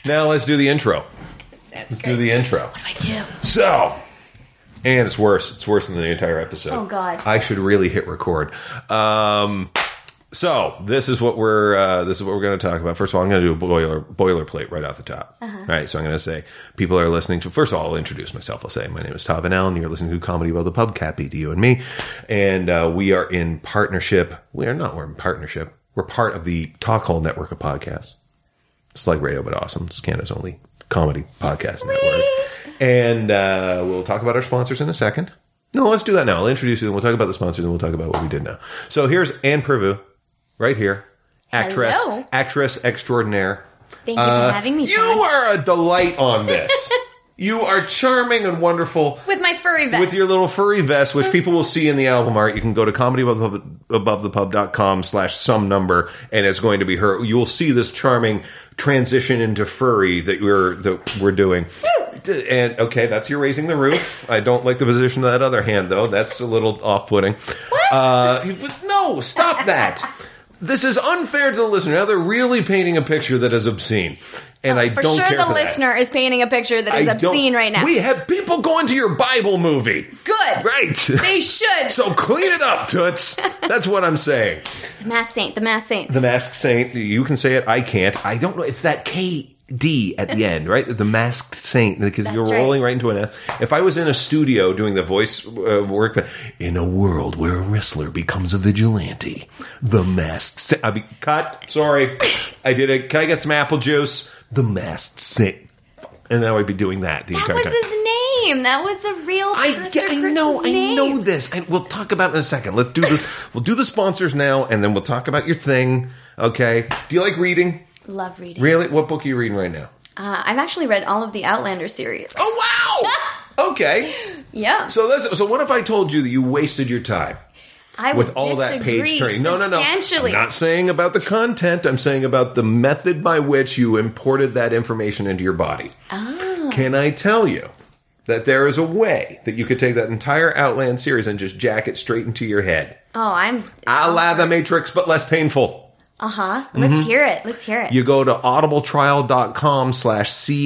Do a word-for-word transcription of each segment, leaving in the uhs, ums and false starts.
Now let's do the intro. That's let's great. do the intro. What do I do? So, and it's worse. It's worse than the entire episode. Oh, God. I should really hit record. Um, so this is what we're uh, this is what we're going to talk about. First of all, I'm going to do a boiler boilerplate right off the top. Uh-huh. All right, so I'm going to say people are listening to. First of all, I'll introduce myself. I'll say my name is Todd Van Allen. You're listening to Comedy About the Pub, Cappy, to you and me, and uh, we are in partnership. We are not. We're in partnership. We're part of the Talk Hole network of podcasts. It's like radio, but awesome. It's Canada's only comedy podcast Sweet. network. And uh, we'll talk about our sponsors in a second. No, let's do that now. I'll introduce you, then we'll talk about the sponsors, and we'll talk about what we did now. So here's Anne Purvu, right here. Actress, Hello. actress extraordinaire. Thank you Uh, for having me, You Todd. are a delight on this. You are charming and wonderful. With my furry vest. With your little furry vest, which people will see in the album art. You can go to comedy above the pub, above the pub dot com slash some number, and it's going to be her. You will see this charming transition into furry that we're that we're doing. And okay, that's you raising the roof. I don't like the position of that other hand, though. That's a little off-putting. What? Uh, no, stop that. This is unfair to the listener. Now they're really painting a picture that is obscene. And I For don't sure care the for that. listener is painting a picture that is I don't- obscene right now. We have people going to your Bible movie. Good. Right. They should. So clean it up, Toots. That's what I'm saying. The Masked Saint. The Masked Saint. The Masked Saint. You can say it. I can't. I don't know. It's that K D at the end, right? The Masked Saint. Because That's you're right. rolling right into an F. If I was in a studio doing the voice uh, work, in a world where a wrestler becomes a vigilante, the Masked Saint. I'd be cut. Sorry. I did it. Can I get some apple juice? The Masked Saint. And then I would be doing that the That entire was time. his name. That was the real I, Pastor get, I Chris's know, name. I know this. I, we'll talk about it in a second. Let's do this. We'll do the sponsors now, and then we'll talk about your thing. Okay? Do you like reading? Love reading. Really? What book are you reading right now? Uh, I've actually read all of the Outlander series. Oh wow! Okay. Yeah. So that's so. What if I told you that you wasted your time I with would all that page disagree turning? No, no, no. substantially. I'm not saying about the content. I'm saying about the method by which you imported that information into your body. Oh. Can I tell you that there is a way that you could take that entire Outland series and just jack it straight into your head? Oh, I'm... A la The Matrix, but less painful. Uh-huh. Let's hear it. Let's hear it. You go to audibletrial.com slash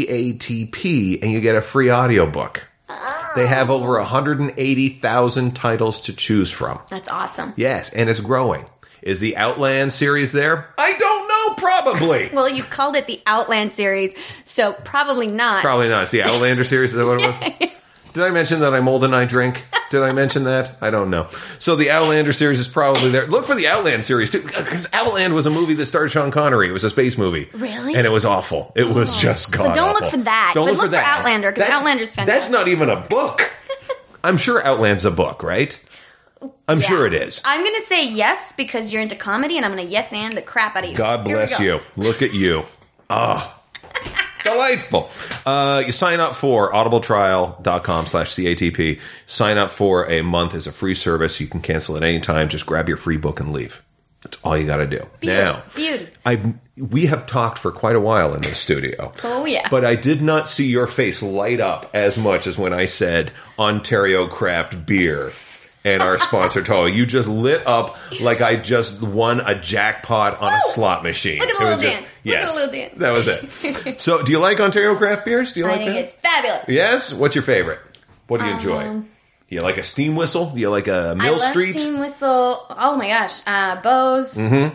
CATP and you get a free audiobook. Oh. They have over one hundred eighty thousand titles to choose from. That's awesome. Yes, and it's growing. Is the Outland series there? I don't know, probably. Well, you called it the Outland series, so probably not. Probably not. It's the Outlander series. Is that what it was? Did I mention that I'm old and I drink? Did I mention that? I don't know. So the Outlander series is probably there. Look for the Outland series, too, because Outland was a movie that starred Sean Connery. It was a space movie. Really? And it was awful. It was just god So don't look awful. for that, Don't but look, look for that. for Outlander, 'cause That's- Outlander's fantastic. That's not even a book. I'm sure Outland's a book, right? I'm Yeah. sure it is. I'm going to say yes because you're into comedy, and I'm going to yes and the crap out of you. God Here we bless go. you. Look at you. Oh, delightful. Uh, you sign up for audibletrial.com slash CATP. Sign up for a month as a free service. You can cancel at any time. Just grab your free book and leave. That's all you got to do. Beauty. Now, Beauty. I've, we have talked for quite a while in this studio. Oh, yeah. But I did not see your face light up as much as when I said Ontario Craft Beer and our sponsor, Toa. You just lit up like I just won a jackpot on a slot machine. Look at the It was little just- dance. Look at Yes, the little dance. that was it. So, do you like Ontario Craft Beers? Do you I like think that? it's fabulous. Yes? What's your favorite? What do you enjoy? Um, you like a steam whistle? Do you like a Mill I love Street? Steam Whistle. Oh my gosh. Uh, Bose.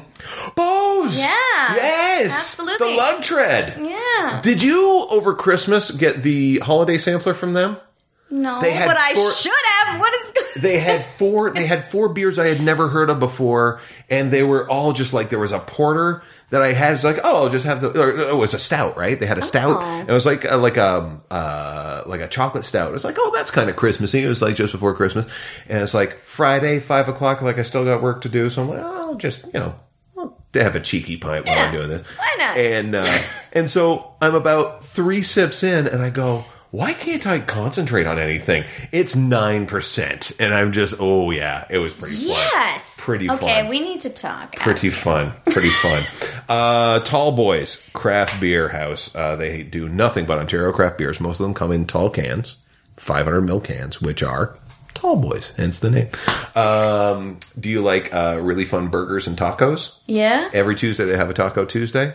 Bose! Yeah, Yes! absolutely. The Lug Tread. Yeah. Did you, over Christmas, get the holiday sampler from them? No, They had but I four- should have. What is going They had four. They had four beers I had never heard of before, and they were all just like there was a porter that I had. It's like, oh, I'll just have the. Or it was a stout, right? They had a stout. Oh. And it was like a, like a uh, like a chocolate stout. It was like, oh, that's kind of Christmassy. It was like just before Christmas, and it's like Friday, five o'clock. Like I still got work to do, so I'm like, oh, I'll just you know. I'll have a cheeky pint while Yeah, I'm doing this. why not? And uh, and so I'm about three sips in, and I go, why can't I concentrate on anything? It's nine percent. And I'm just, oh, yeah, it was pretty fun. Yes. Pretty Okay, fun. we need to talk. Pretty fun. Pretty fun. Uh, Tall Boys Craft Beer House. Uh, they do nothing but Ontario craft beers. Most of them come in tall cans, five hundred mil cans, which are Tall Boys, hence the name. Um, do you like uh, really fun burgers and tacos? Yeah? Every Tuesday they have a Taco Tuesday. No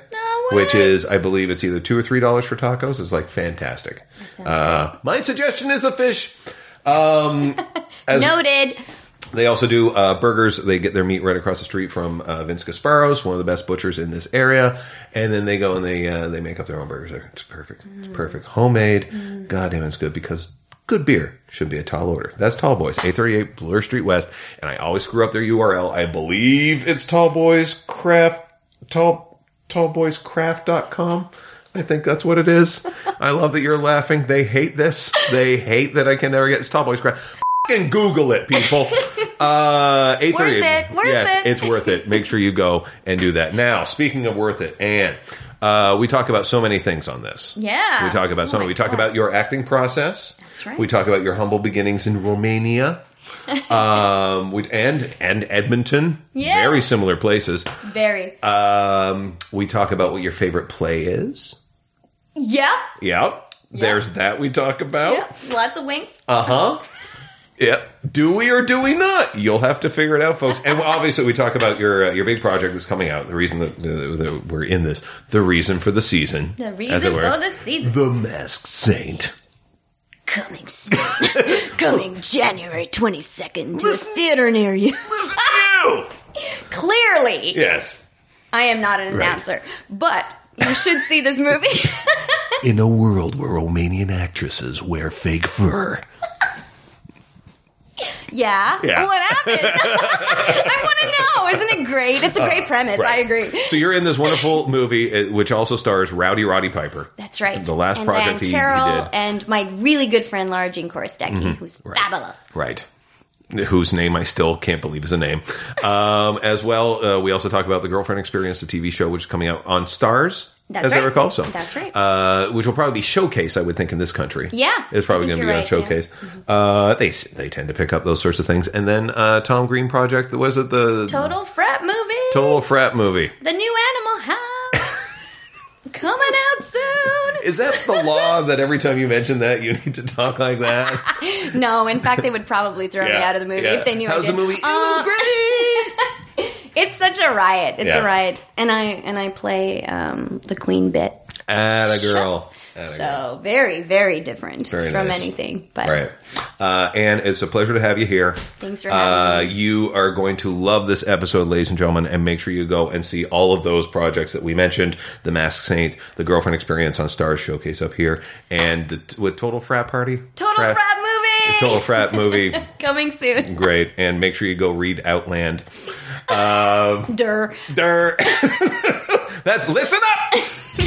what? which is, I believe it's either two or three dollars for tacos. It's like fantastic. That sounds Uh, great. my suggestion is a fish. Um, as Noted. They also do uh, burgers. They get their meat right across the street from uh, Vince Gasparo's, one of the best butchers in this area. And then they go and they uh, they make up their own burgers there. It's perfect. Mm. It's perfect. Homemade. Mm. God damn, it's good because good beer should be a tall order. That's Tall Boys, eight thirty-eight Bloor Street West. And I always screw up their U R L. I believe it's Tall Boys Craft, Tall, tallboyscraft dot com. I think that's what it is. I love that you're laughing. They hate this. They hate that I can never get it's Tall Boys Craft. Fucking Google it, people. Uh, eight thirty-eight. Worth it. Worth yes, it. It's worth it. Make sure you go and do that. Now, speaking of worth it, Anne, uh, we talk about so many things on this. Yeah. We talk about Oh so many. my We talk God. about your acting process. That's right. We talk about your humble beginnings in Romania. um, we, and and Edmonton. Yeah. Very similar places. Very. Um, we talk about what your favorite play is. Yeah. Yep. There's that we talk about. Yeah. Lots of winks. Uh huh. Yep. Do we or do we not? You'll have to figure it out, folks. And obviously, we talk about your uh, your big project that's coming out. The reason that, uh, that we're in this, the reason for the season, The as it reason were. for the season. The Masked Saint. Coming soon. Coming January twenty-second to Listen- a theater near you. Listen to you. Clearly, Yes. I am not an Right. announcer, but you should see this movie. In a world where Romanian actresses wear fake fur. Yeah. Yeah. What happened? I want to know. Isn't it great? It's a great premise. Right. I agree. So you're in this wonderful movie, uh, which also stars Rowdy Roddy Piper. That's right. The last and project Diane he- he Carroll did. and my really good friend Lara Jean Korostecki, who's Right. fabulous. Right. Whose name I still can't believe is a name. Um, as well, uh, we also talk about The Girlfriend Experience, the T V show, which is coming out on Stars, That's as I right. recall. So That's right. Uh, which will probably be Showcase, I would think, in this country. Yeah, It's probably I going think to be you're on right, Showcase. Uh, they they tend to pick up those sorts of things. And then uh, Tom Green Project, was it the Total frat movie. Total Frat movie? The new Animal House. Coming out soon. Is that the law that every time you mention that, you need to talk like that? No, in fact, they would probably throw me Yeah, out of the movie yeah. if they knew How's I did. the movie? It Uh, was great! It's such a riot. It's Yeah. a riot, and I and I play um, the Queen bit. Atta girl. Atta girl. So very, very different Very from nice. anything. But Right. Uh, and it's a pleasure to have you here. Thanks for having uh, me. You are going to love this episode, ladies and gentlemen, and make sure you go and see all of those projects that we mentioned. The Masked Saint, The Girlfriend Experience on Stars Showcase up here, and the, with Total Frat Party. Total frat, movie Total Frat movie. coming soon. Great. And make sure you go read Outland. Uh, Durr. Durr. That's Listen Up!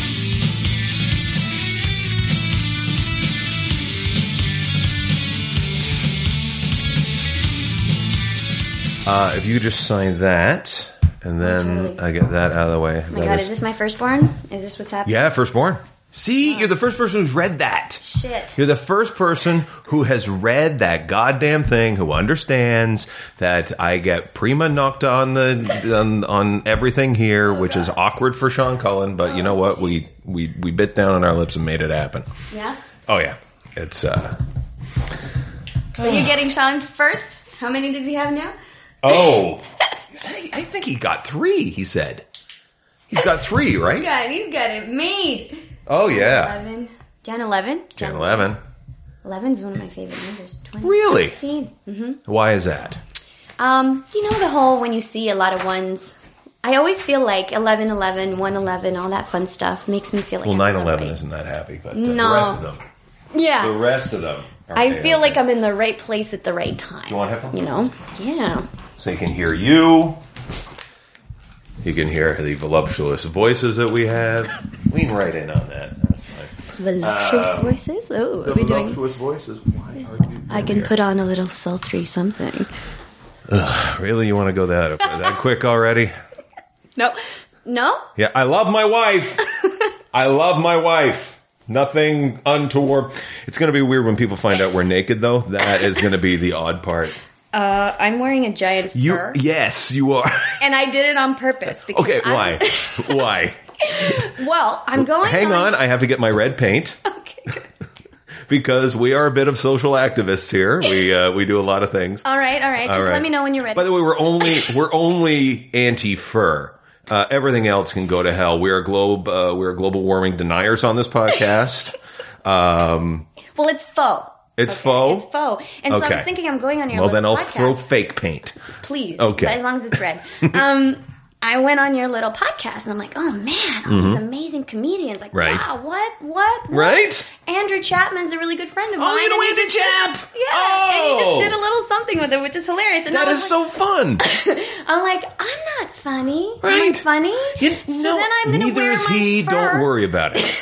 Uh, if you could just sign that, and then Totally. I get that out of the way. Oh my God, is this my firstborn? Is this what's happening? Yeah, firstborn. See, you're the first person who's read that. Shit. You're the first person who has read that goddamn thing, who understands that I get prima nocta on the on, on everything here, which is awkward for Sean Cullen. But you know what? We we we bit down on our lips and made it happen. Yeah. Oh yeah, it's. uh So you're getting Sean's first? How many does he have now? Oh, I think he got three. He said he's got three, right? God, he's got it made. Oh yeah, Eleven. Jan eleven. Jan eleven. Eleven's one of my favorite numbers. twenty, Really? sixteen. Mm-hmm. Why is that? Um, you know the whole when you see a lot of ones. I always feel like eleven eleven, one eleven, all that fun stuff makes me feel like Well, I'm in nine the eleven right- isn't that happy, but uh, No. the rest of them, Yeah. the rest of them. are I okay, feel okay. like I'm in the right place at the right time. You want headphones? You know? Yeah. So you can hear you. You can hear the voluptuous voices that we have. Lean right in on that. That's fine. Voluptuous Um, voices? Oh, The are we doing? voluptuous voices. Why are you? I can here? put on a little sultry something. Really, you want to go that that quick already? No. No? Yeah, I love my wife. I love my wife. Nothing untoward. It's going to be weird when people find out we're naked, though. That is going to be the odd part. Uh, I'm wearing a giant You, fur. yes, you are. And I did it on purpose. Because Okay, I'm- why? Why? Well, I'm going Hang on, I have to get my red paint. Okay, good. Because we are a bit of social activists here. We uh, we do a lot of things. All right, all right. Just All right. let me know when you're ready. By the way, we're only we're only anti fur. Uh, everything else can go to hell. We're globe. Uh, we're global warming deniers on this podcast. um, well, it's faux. It's okay? faux? It's faux. And so Okay. I was thinking I'm going on your well, little then I'll podcast. throw fake paint. Please. Okay. But as long as it's red. um, I went on your little podcast and I'm like, oh man, all these amazing comedians. Like, Right. wow, what, what, what? Right? Andrew Chapman's a really good friend of mine. Oh, you know and he Andy just did- Chap? Yeah. Oh. And he just did a little something with it, which is hilarious. And I That was is like, so fun. I'm like, I'm not funny. Am I Right. funny? You so know, then I'm going to neither wear is my he. fur. Don't worry about it.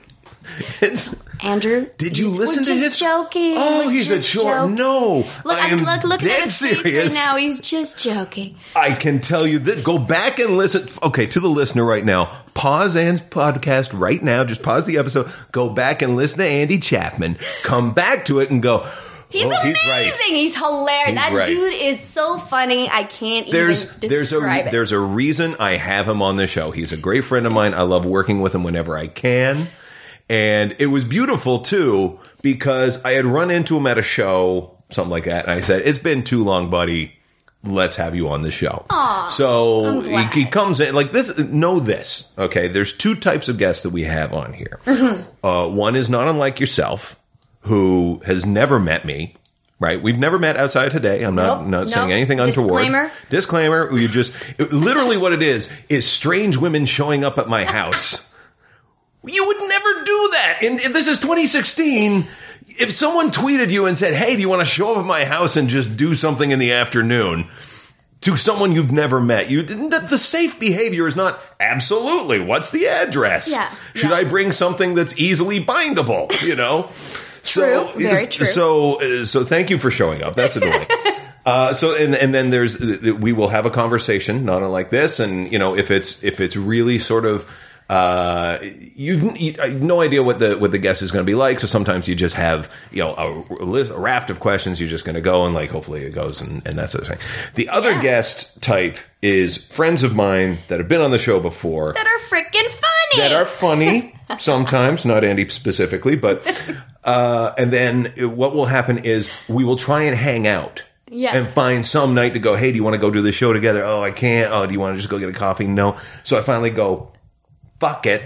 It's, Andrew, did you he's- listen we're to just his? joking. Oh, We're he's a just short. joking. No, Look, I I'm am look, looking dead at his face serious. right now. He's just joking. I can tell you that. Go back and listen. Okay, to the listener right now, pause Anne's podcast right now. Just pause the episode. Go back and listen to Andy Chapman. Come back to it and go. He's oh, amazing. He's, right. He's hilarious. He's that right. dude is so funny. I can't There's even there's describe a it. there's a reason I have him on the show. He's a great friend of mine. I love working with him whenever I can. And it was beautiful, too, because I had run into him at a show, something like that, and I said, it's been too long, buddy. Let's have you on the show. Aw, so I'm he, glad. he comes in, like this, know this, okay? There's two types of guests that we have on here. Mm-hmm. Uh, one is not unlike yourself, who has never met me. Right, we've never met outside today. I'm not Nope, not saying nope. anything untoward. Disclaimer. Disclaimer. You just it- literally what it is is strange women showing up at my house. You would never do that. And, and this is twenty sixteen. If someone tweeted you and said, "Hey, do you want to show up at my house and just do something in the afternoon?" to someone you've never met, you the safe behavior is not absolutely. What's the address? Yeah, Should yeah. I bring something that's easily bindable? You know. True, very true. So, uh, so thank you for showing up. That's annoying. uh, so, and and then there's we will have a conversation, not unlike this, and you know, if it's if it's really sort of. Uh, you, you uh, no idea what the what the guest is going to be like. So sometimes you just have you know a, a, list, a raft of questions. You're just going to go and like hopefully it goes and, and that sort of thing. The other Yeah. guest type is friends of mine that have been on the show before that are freaking funny. that are funny sometimes, not Andy specifically, but uh, and then what will happen is we will try and hang out. Yeah. And find some night to go, hey, do you want to go do the show together? Oh, I can't. Oh, do you want to just go get a coffee? No. So I finally go, fuck it.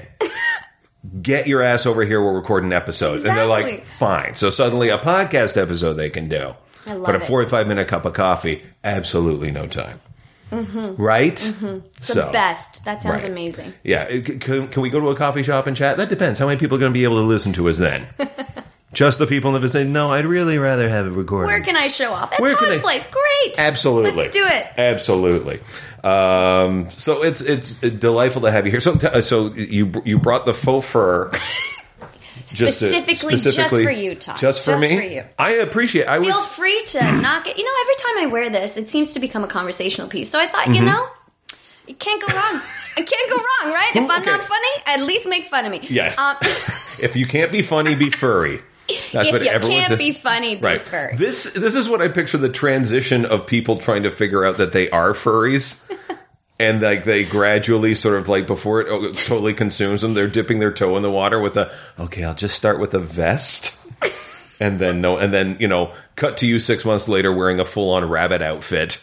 Get your ass over here. We're recording an episode. Exactly. And they're like, fine. So suddenly a podcast episode they can do. I love but a it. forty-five minute cup of coffee, absolutely no time. Mm-hmm. Right? Mm-hmm. It's the best. That sounds Right. amazing. Yeah. It- Can, can we go to a coffee shop and chat? That depends. How many people are going to be able to listen to us then? Just the people in the vicinity? No, I'd really rather have it recorded. Where can I show off? At Where can Todd's I- place. Great. Absolutely. Let's do it. Absolutely. Um, so it's it's delightful to have you here. So t- so you you brought the faux fur. Just to- Specifically, just for you, Todd. Just for Just me. for you. I appreciate. I Feel was free to knock it. You know, every time I wear this, it seems to become a conversational piece. So I thought, Mm-hmm. you know, you can't go wrong. I can't go wrong, right? If I'm Okay. not funny, at least make fun of me. Yes. Um, if you can't be funny, be furry. That's if what you everyone can't says. be funny, be Right. furry. This this is what I picture the transition of people trying to figure out that they are furries. And like they gradually sort of like before it oh, totally consumes them, they're dipping their toe in the water with a, okay, I'll just start with a vest. And then no, and then, you know, cut to you six months later wearing a full on rabbit outfit.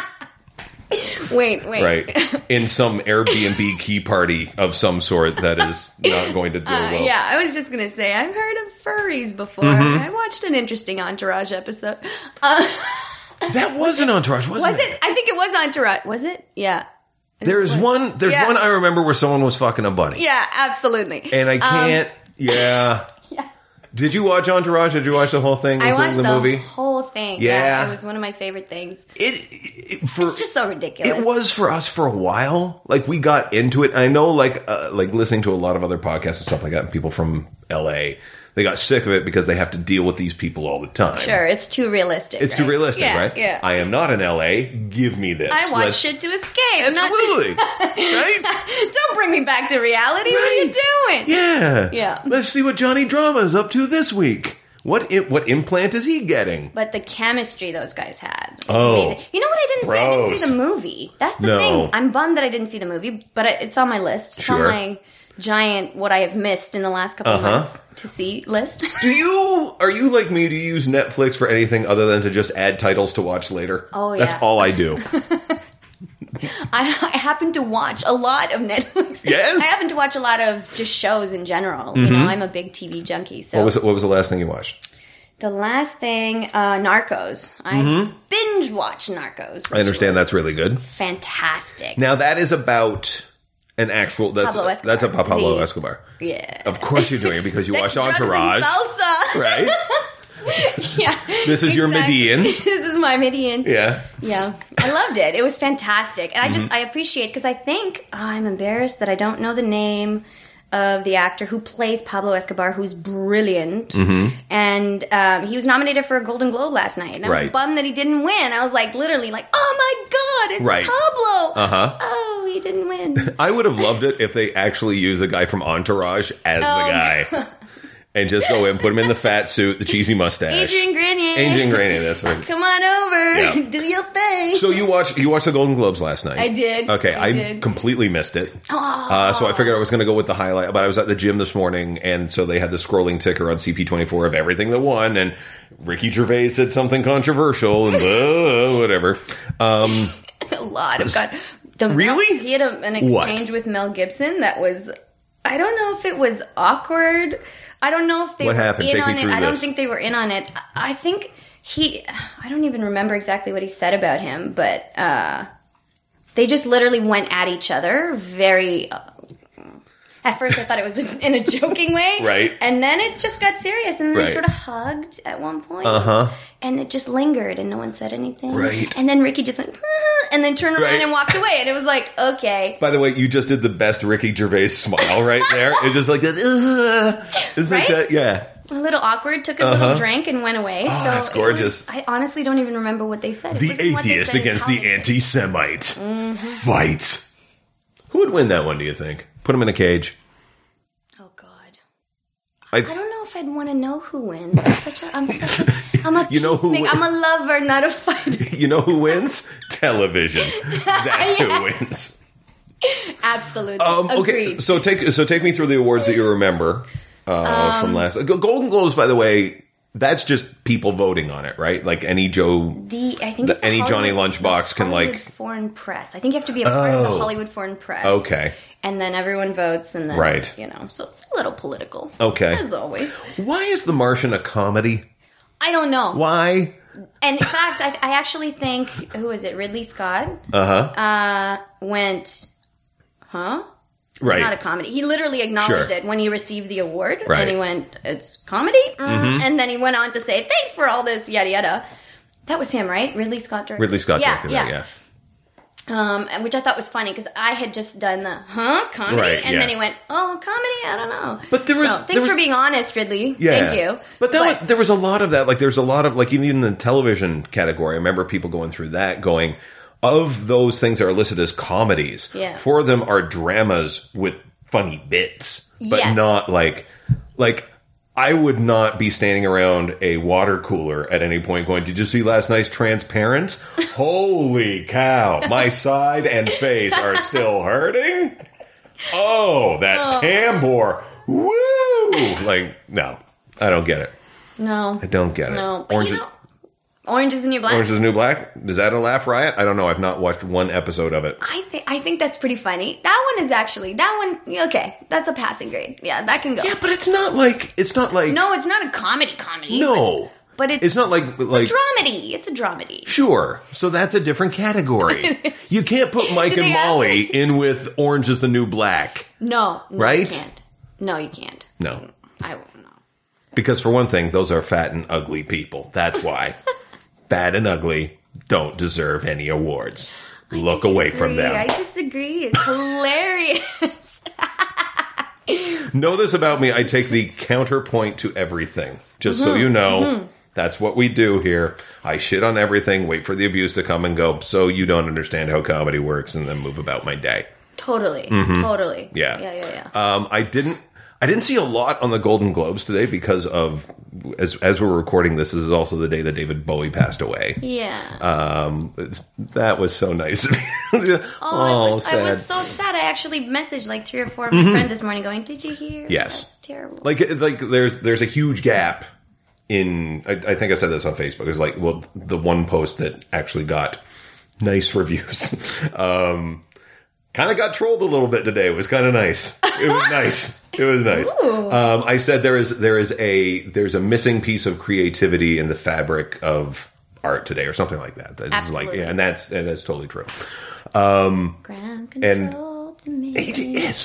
Wait, wait. Right. In some Airbnb key party of some sort that is not going to do Uh, well. yeah, I was just going to say, I've heard of furries before. Mm-hmm. I watched an interesting Entourage episode. Uh, That was an Entourage, wasn't was it? I think it was Entourage. Was it? Yeah. There's one there's Yeah. one I remember where someone was fucking a bunny. Yeah, absolutely. And I Um, can't yeah. yeah. Did you watch Entourage? Did you watch the whole thing, I including watched the, the, movie? whole thing. Yeah. It was one of my favorite things. It, it for It's just so ridiculous. It was for us for a while. Like we got into it. I know, like, uh, like listening to a lot of other podcasts and stuff like that, and people from L A, they got sick of it because they have to deal with these people all the time. Sure, it's too realistic. It's too right? realistic, yeah, right? Yeah. I am not in L A. Give me this. I watch Let's- shit to escape. not- Absolutely. Right? Don't bring me back to reality. What are you doing? Yeah. Yeah. Let's see what Johnny Drama is up to this week. What I- what implant is he getting? But the chemistry those guys had is Oh, amazing. You know what I didn't say? I didn't bros. see the movie. That's the No. thing. I'm bummed that I didn't see the movie, but it- it's on my list. It's on Sure. my giant what I have missed in the last couple Uh-huh. of months to see list. Do you are you like me? Do you use Netflix for anything other than to just add titles to watch later? Oh, That's yeah. all I do. I, I happen to watch a lot of Netflix. Yes? I happen to watch a lot of just shows in general. Mm-hmm. You know, I'm a big T V junkie. So what was what was the last thing you watched? The last thing, uh, Narcos. I mm-hmm. binge watched Narcos. I understand that's really good. Fantastic. Now that is about an actual. That's Pablo Escobar. That's a Pablo the, Escobar. Yeah. Of course you're doing it because you Sex, watched Entourage, salsa. right? Yeah. This is exactly. your Median. This is my Median. Yeah. Yeah. I loved it. It was fantastic. And I just, mm-hmm. I appreciate, because I think, oh, I'm embarrassed that I don't know the name of the actor who plays Pablo Escobar, who's brilliant. Mm-hmm. And um, he was nominated for a Golden Globe last night. And I was right. bummed that he didn't win. I was like, literally like, oh my God, it's right. Pablo. Uh-huh. Oh, he didn't win. I would have loved it if they actually used the guy from Entourage as oh, the guy. God. And just go in, put him in the fat suit, the cheesy mustache. Adrian Grenier. Adrian Grenier, that's right. Come on over. Yeah. Do your thing. So you watched you watched the Golden Globes last night. I did. Okay, I, I did. completely missed it. Uh, so I figured I was going to go with the highlight. But I was at the gym this morning, and so they had the scrolling ticker on C P twenty-four of everything that won, and Ricky Gervais said something controversial, and uh, whatever. Um, a lot of God. The really? Mel, he had a, an exchange what? with Mel Gibson that was, I don't know if it was awkward. I don't know if they what were happened? in Take on me it. through I don't this. think they were in on it. I think he, I don't even remember exactly what he said about him, but uh, they just literally went at each other very... Uh, At first, I thought it was in a joking way. Right. And then it just got serious. And then right. they sort of hugged at one point. Uh-huh. And it just lingered and no one said anything. Right. And then Ricky just went, ah, and then turned around right. and walked away. And it was like, okay. By the way, you just did the best Ricky Gervais smile right there. It's just like that. Uh, it's like right? that. Yeah. A little awkward, took his uh-huh. little drink and went away. Oh, so that's gorgeous. Was, I honestly don't even remember what they said. It the atheist against the anti-Semite. Mm-hmm. Fight. Who would win that one, do you think? Put him in a cage. I, I don't know if I'd want to know who wins. I'm such a, I'm such a, I'm a you know who win- I'm a lover, not a fighter. You know who wins? Television. That's yes. who wins. Absolutely. Um, okay, Agreed. so take so take me through the awards that you remember uh, um, from last. Golden Globes, by the way, that's just people voting on it, right? Like any Joe, the I think the, it's the any Hollywood, Johnny Lunchbox can Hollywood like Foreign Press. I think you have to be a part oh. of the Hollywood Foreign Press. Okay. And then everyone votes, and then, right. you know, so it's a little political. Okay. As always. Why is The Martian a comedy? I don't know. Why? And in fact, I, I actually think, who is it, Ridley Scott? Uh-huh. Uh, went, huh? It's right. not a comedy. He literally acknowledged sure. it when he received the award. Right. And he went, it's comedy? Mm. Mm-hmm. And then he went on to say, thanks for all this, yada, yada. That was him, right? Ridley Scott directed. Ridley Scott yeah, directed yeah. that, yeah. Um, which I thought was funny because I had just done the huh comedy, right, and yeah. then he went, "Oh, comedy? I don't know." But there was so, there thanks was, for being honest, Ridley. Yeah. Thank you. But, that but was, there was a lot of that. Like, there's a lot of like even in the television category. I remember people going through that, going of those things that are listed as comedies. Yeah. Four of them are dramas with funny bits, but yes. not like like. I would not be standing around a water cooler at any point going, did you see last night's Transparent? Holy cow. My side and face are still hurting. Oh, that oh. tambour. Woo! Like, no, I don't get it. No. I don't get it. No, but Orange you is, know, Orange is the New Black. Orange is the New Black? Is that a laugh riot? I don't know. I've not watched one episode of it. I think I think that's pretty funny. That one is actually that one. Okay, that's a passing grade. Yeah, that can go. Yeah, but it's not like it's not like no, it's not a comedy comedy. No, but, but it's it's not like like it's a dramedy. It's a dramedy. Sure, so that's a different category. You can't put Mike and Molly in with Orange is the New Black. No, no right? You can't. No, you can't. No, I won't. No. Because for one thing, those are fat and ugly people. That's why. Bad and ugly don't deserve any awards. I Look disagree. away from them. I disagree. It's hilarious. Know this about me. I take the counterpoint to everything. Just mm-hmm. so you know, mm-hmm. that's what we do here. I shit on everything, wait for the abuse to come and go, so you don't understand how comedy works, and then move about my day. Totally. Mm-hmm. Totally. Yeah. Yeah, yeah, yeah. Um, I didn't... I didn't see a lot on the Golden Globes today because of, as as we're recording this, this is also the day that David Bowie passed away. Yeah. Um, it's, that was so nice. oh, oh I, was, sad. I was so sad. I actually messaged like three or four of my mm-hmm. friends this morning going, did you hear? Yes. That's terrible. Like, like there's there's a huge gap in, I, I think I said this on Facebook, it's like, well, the one post that actually got nice reviews. Um, kind of got trolled a little bit today. It was kind of nice. It was nice. It was nice. Um, I said there is there is a there's a missing piece of creativity in the fabric of art today, or something like that. That's Absolutely. like, yeah, and that's and that's totally true. Um, Ground control and to me. it is.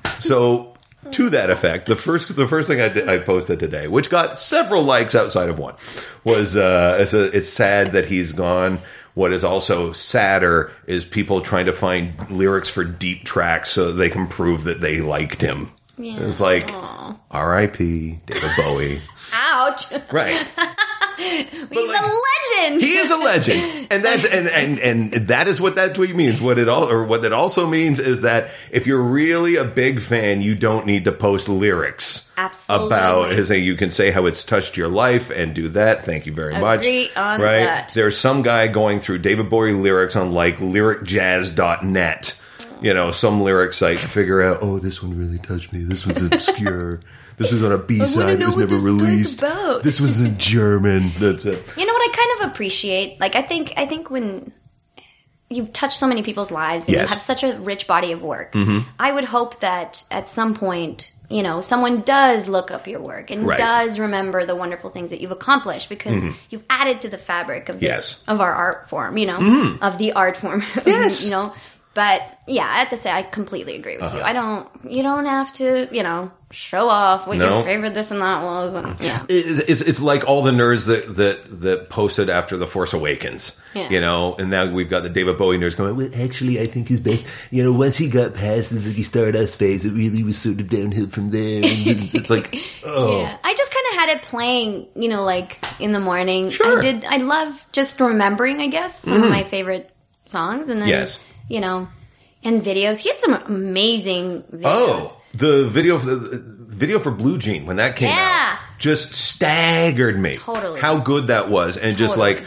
So to that effect, the first the first thing I, did, I posted today, which got several likes outside of one, was uh, it's, a, it's sad that he's gone. What is also sadder is people trying to find lyrics for deep tracks so that they can prove that they liked him. Yeah. It's like, R I P David Bowie. Ouch. Right. He's like, a legend. He is a legend, and that's and, and and that is what that tweet means. What it all or what that also means is that if you're really a big fan, you don't need to post lyrics. Absolutely. About his. You can say how it's touched your life and do that. Thank you very Agree much. Agree on right? that. There's some guy going through David Bowie lyrics on like lyric jazz dot net. You know, some lyric site to figure out. Oh, this one really touched me. This was obscure. This was on a B-side that was never released. This was in German. That's it. You know what I kind of appreciate? Like, I think I think when you've touched so many people's lives and yes. you have such a rich body of work, mm-hmm. I would hope that at some point, you know, someone does look up your work and right. does remember the wonderful things that you've accomplished because mm-hmm. you've added to the fabric of this, yes. of our art form, you know, mm-hmm. of the art form. Yes. You know, but yeah, I have to say I completely agree with uh-huh. you. I don't, you don't have to, you know, show off what no. your favorite this and that was. And, yeah. It's, it's, it's like all the nerds that, that, that posted after The Force Awakens, yeah. you know, and now we've got the David Bowie nerds going, well, actually, I think his best, you know, once he got past the Ziggy Stardust phase, it really was sort of downhill from there. And it's like, oh. Yeah. I just kind of had it playing, you know, like in the morning. Sure. I did, I love just remembering, I guess, some mm-hmm. of my favorite songs. And then, yes. you know, and videos. He had some amazing videos. Oh, the video for the video for Blue Jean when that came yeah. out just staggered me. Totally, how good that was, and totally. just like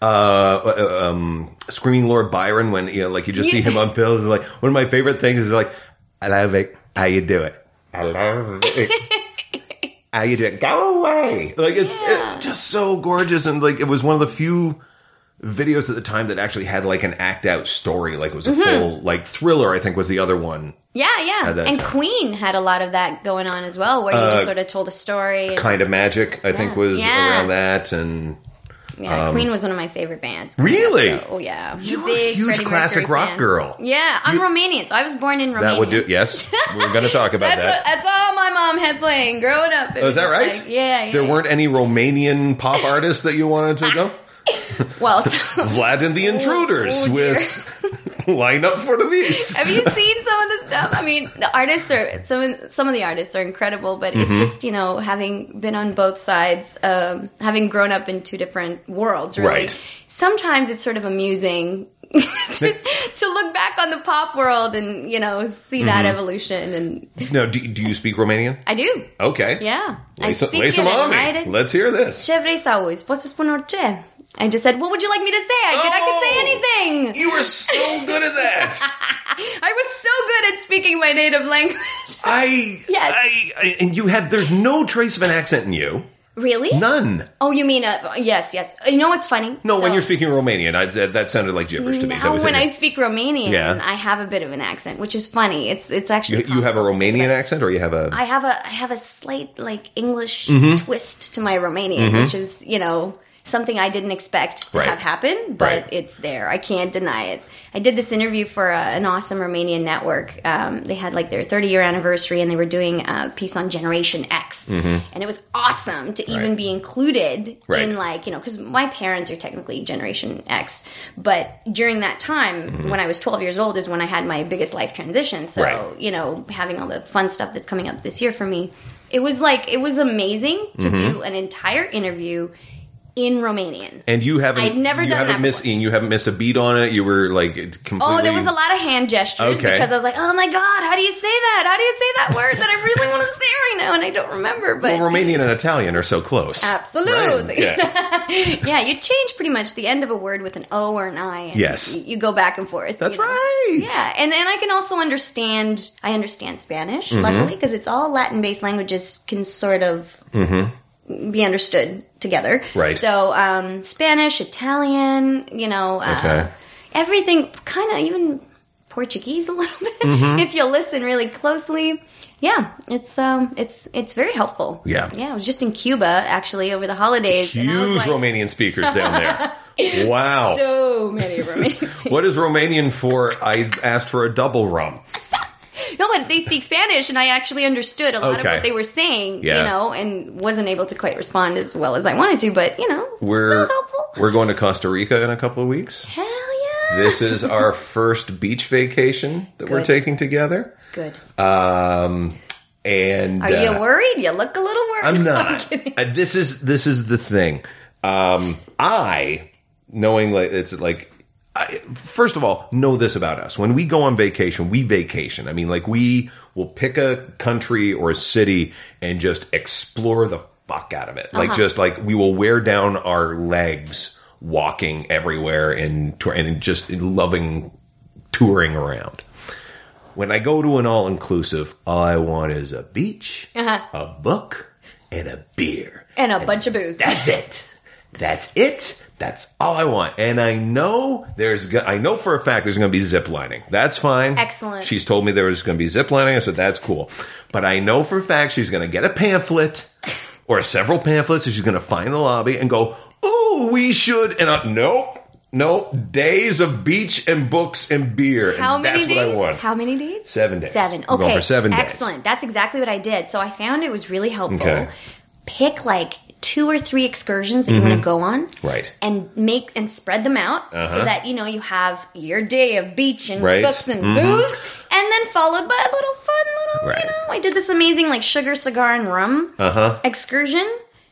uh, um, Screaming Lord Byron when you know, like you just see him on pills. Like one of my favorite things is like, I love it. How you do it? I love it. How you do it? Go away. Like it's, yeah. it's just so gorgeous, and like it was one of the few videos at the time that actually had like an act out story, like it was a mm-hmm. full like Thriller, I think was the other one. Yeah, yeah. And time. Queen had a lot of that going on as well, where you uh, just sort of told a story. And, Kind of Magic, I yeah. think, was yeah. around that, and yeah, um, Queen was one of my favorite bands. Really? Up, so, oh yeah, you were a huge Freddie classic Mercury rock fan. girl. Yeah, I'm you, Romanian, so I was born in Romania. That would do. Yes, we're going to talk so about that's that. What, that's all my mom had playing growing up. Oh, is that right? Like, yeah, yeah. There yeah. weren't any Romanian pop artists that you wanted to go. Well, so, Vlad and the Intruders oh, oh with Line Up for the Beast. Have you seen some of the stuff? I mean, the artists are some some of the artists are incredible, but it's mm-hmm. just, you know, having been on both sides, um, having grown up in two different worlds, really. Right. Sometimes it's sort of amusing just to look back on the pop world and, you know, see mm-hmm. that evolution. And no, do, do you speak Romanian? I do. Okay. Yeah. Lay I some, speak lay some it on me. right? Let's hear this. Ce vrei să auzi? Poți să spun orice. I just said, what would you like me to say? I could, oh, I could say anything. You were so good at that. I was so good at speaking my native language. I, yes. I, I, and you had, there's no trace of an accent in you. Really? None. Oh, you mean, uh, yes, yes. You know what's funny? No, so, when you're speaking Romanian, I, that, that sounded like gibberish to me. Now, that when it. I speak Romanian, yeah. I have a bit of an accent, which is funny. It's it's actually you, you have a Romanian accent, or you have a? I have a I have a slight like English mm-hmm. twist to my Romanian, mm-hmm. which is, you know, something I didn't expect to right. have happen, but right. it's there. I can't deny it. I did this interview for a, an awesome Romanian network. Um, they had like their thirty year anniversary, and they were doing a piece on Generation X, mm-hmm. and it was awesome to even right. be included right. in, like, you know, because my parents are technically Generation X, but during that time mm-hmm. when I was twelve years old is when I had my biggest life transition. So right. you know, having all the fun stuff that's coming up this year for me, it was like it was amazing to mm-hmm. do an entire interview in Romanian. And you haven't I'd never you done haven't that missed before. and you haven't missed a beat on it. You were like completely Oh, there was a lot of hand gestures okay. because I was like, "Oh my god, how do you say that? How do you say that word that I really want to say right now and I don't remember?" But well, Romanian and Italian are so close. Absolutely. Right. Yeah. Yeah, you change pretty much the end of a word with an O or an I, and yes. you, you go back and forth. That's you know? right. Yeah, and and I can also understand I understand Spanish, mm-hmm. luckily, because it's all Latin-based languages can sort of mm-hmm. be understood together. Right. So um, Spanish, Italian, you know, uh, okay. everything, kind of even Portuguese a little bit, mm-hmm. if you listen really closely. Yeah, it's um, it's it's very helpful. Yeah, yeah. I was just in Cuba actually over the holidays. Huge and I was like, Romanian speakers down there. Wow, so many Romanian speakers. What is Romanian for? I asked for a double rum. No, but they speak Spanish, and I actually understood a lot okay. of what they were saying, yeah. you know, and wasn't able to quite respond as well as I wanted to, but, you know, we're, still helpful. We're going to Costa Rica in a couple of weeks. Hell yeah! This is our first beach vacation that Good. we're taking together. Good. Um, and Are you uh, worried? You look a little worried. I'm not. I'm uh, this is this is the thing. Um, I, knowing like it's like, I, first of all, know this about us. When we go on vacation, we vacation. I mean, like, we will pick a country or a city and just explore the fuck out of it. Uh-huh. Like, just like, we will wear down our legs walking everywhere and, and just loving touring around. When I go to an all-inclusive, all I want is a beach, uh-huh. a book, and a beer. And a and bunch of booze. That's it. That's it. That's all I want. And I know there's, I know for a fact there's going to be zip lining. That's fine. Excellent. She's told me there was going to be zip lining. I said, that's cool. But I know for a fact she's going to get a pamphlet or several pamphlets. And she's going to find the lobby and go, ooh, we should. And I, nope. Nope. Days of beach and books and beer. How and many that's days? what I want. How many days? Seven days. Seven. I'm Okay. going for seven days. Excellent. That's exactly what I did. So I found it was really helpful. Okay. Pick like two or three excursions that you mm-hmm. want to go on. Right. And make and spread them out uh-huh. so that, you know, you have your day of beach and right. books and mm-hmm. booze, and then followed by a little fun little, right. you know, I did this amazing like sugar, cigar, and rum uh-huh. excursion.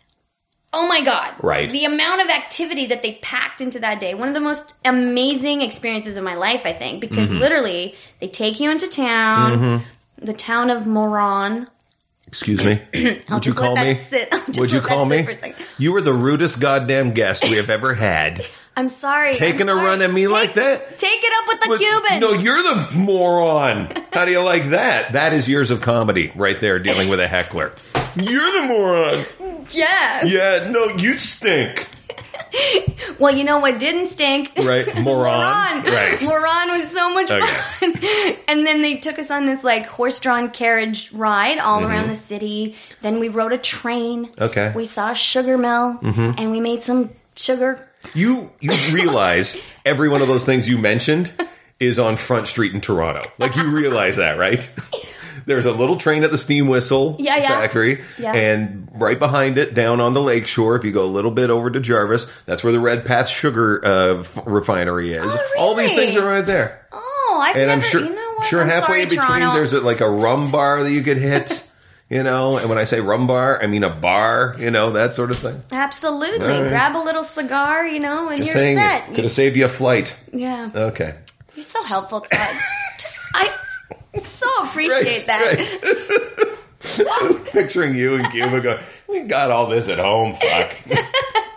Oh my God. Right. The amount of activity that they packed into that day. One of the most amazing experiences of my life, I think, because mm-hmm. literally they take you into town, mm-hmm. the town of Moran. Excuse me. Would you call me? Would you call me? You were the rudest goddamn guest we have ever had. I'm sorry. Taking I'm sorry. a run at me take, like that? Take it up with the with, Cubans. No, you're the moron. How do you like that? That is years of comedy right there, dealing with a heckler. You're the moron. Yeah. Yeah, no, you stink. Well, you know what didn't stink? Right, Moran. Moran. Right. Moran was so much okay. fun. And then they took us on this like horse-drawn carriage ride all mm-hmm. around the city. Then we rode a train. Okay. We saw a sugar mill, mm-hmm. and we made some sugar. You you realize every one of those things you mentioned is on Front Street in Toronto. Like, you realize that, right? There's a little train at the Steam Whistle yeah, yeah. factory, yeah. and right behind it, down on the lakeshore, if you go a little bit over to Jarvis, that's where the Red Path Sugar uh, f- Refinery is. Oh, really? All these things are right there. Oh, I've and never, I'm sure, you know what? sure I'm halfway sorry, in between, Toronto. there's a, like a rum bar that you could hit. You know, and when I say rum bar, I mean a bar, you know, that sort of thing. Absolutely. Right. Grab a little cigar, you know, and Just you're saying, set. Could have saved you a flight. Yeah. Okay. You're so helpful, Todd. Just, I so appreciate right, that. Right. Picturing you in Cuba going, we got all this at home, fuck.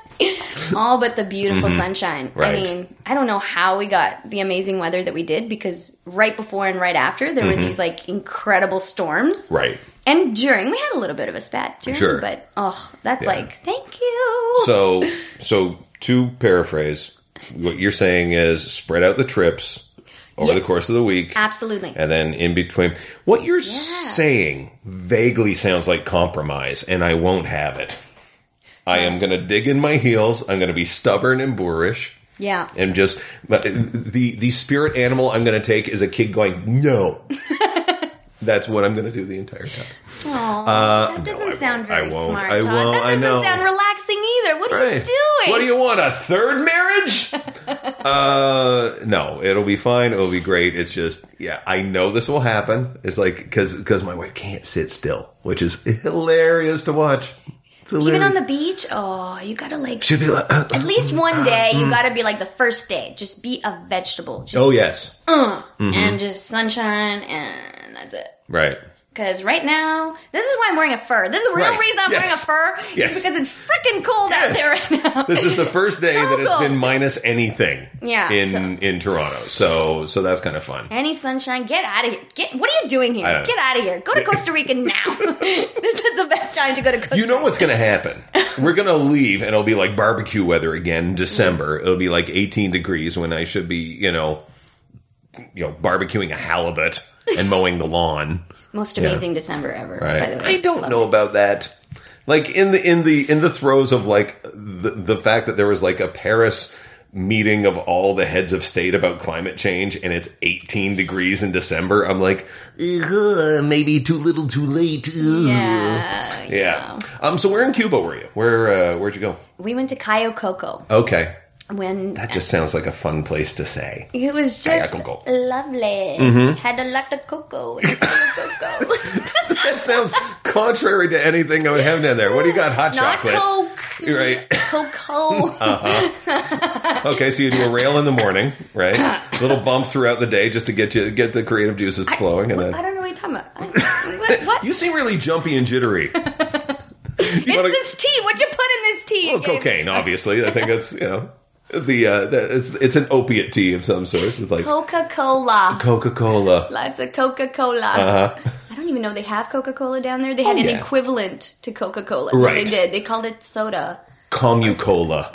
All but the beautiful mm-hmm. sunshine. Right. I mean, I don't know how we got the amazing weather that we did, because right before and right after, there mm-hmm. were these, like, incredible storms. Right. And during, we had a little bit of a spat during, sure. but, oh, that's yeah. like, thank you. So, so to paraphrase, what you're saying is spread out the trips over yeah. the course of the week. Absolutely. And then in between. What you're yeah. saying vaguely sounds like compromise, and I won't have it. I am going to dig in my heels. I'm going to be stubborn and boorish. Yeah. And just, but the, the spirit animal I'm going to take is a kid going, no. That's what I'm going to do the entire time. Aww, uh, that doesn't no, sound very smart, I Todd. won't. That doesn't I know. sound relaxing either. What are right. you doing? What do you want, a third marriage? uh, no, it'll be fine. It'll be great. It's just, yeah, I know this will happen. It's like, because because my wife can't sit still, which is hilarious to watch. Even on the beach, oh, you gotta like, Should be like uh, at least one day. You gotta be like the first day, just be a vegetable. Just, oh yes, uh, mm-hmm. and just sunshine, and that's it. Right. Because right now, this is why I'm wearing a fur. This is the real right. reason I'm yes. wearing a fur. Yes. Is because it's freaking cold yes. out there right now. This is the first day so that it's cold. been minus anything. Yeah, in so. in Toronto. So so that's kind of fun. Any sunshine, get out of here. Get what are you doing here? Get out of here. Go to Costa Rica now. This is the best time to go to Costa Rica. You know what's going to happen. we're going to leave and it'll be like barbecue weather again in December. It'll be like eighteen degrees when I should be, you know, you know, barbecuing a halibut and mowing the lawn. Most amazing yeah. December ever, right. by the way. I don't Love know it. about that. Like in the in the in the throes of like the the fact that there was like a Paris meeting of all the heads of state about climate change and it's eighteen degrees in December, I'm like, uh, maybe too little too late. Ugh. Yeah. Yeah. yeah. Um so where in Cuba were you? Where uh, where'd you go? We went to Cayo Coco. Okay. When that just sounds like a fun place to say. It was just lovely. Mm-hmm. Had a lot of cocoa. And cocoa. That sounds contrary to anything I would have down there. What do you got? Hot Not chocolate. Coke. Right. Cocoa. Uh-huh. Okay, so you do a rail in the morning, right? A little bump throughout the day just to get you get the creative juices flowing. I, and then I don't know what you're talking about. I, what? what? You seem really jumpy and jittery. You it's wanna, this tea. What'd you put in this tea? Well, cocaine, obviously. I think it's, you know... The uh, the, it's it's an opiate tea of some sort. It's like Coca-Cola. Coca-Cola. Lots of Coca-Cola. Uh-huh. I don't even know they have Coca-Cola down there. They had oh, an yeah. equivalent to Coca-Cola. Right. No, they did. They called it soda. Commu-Cola.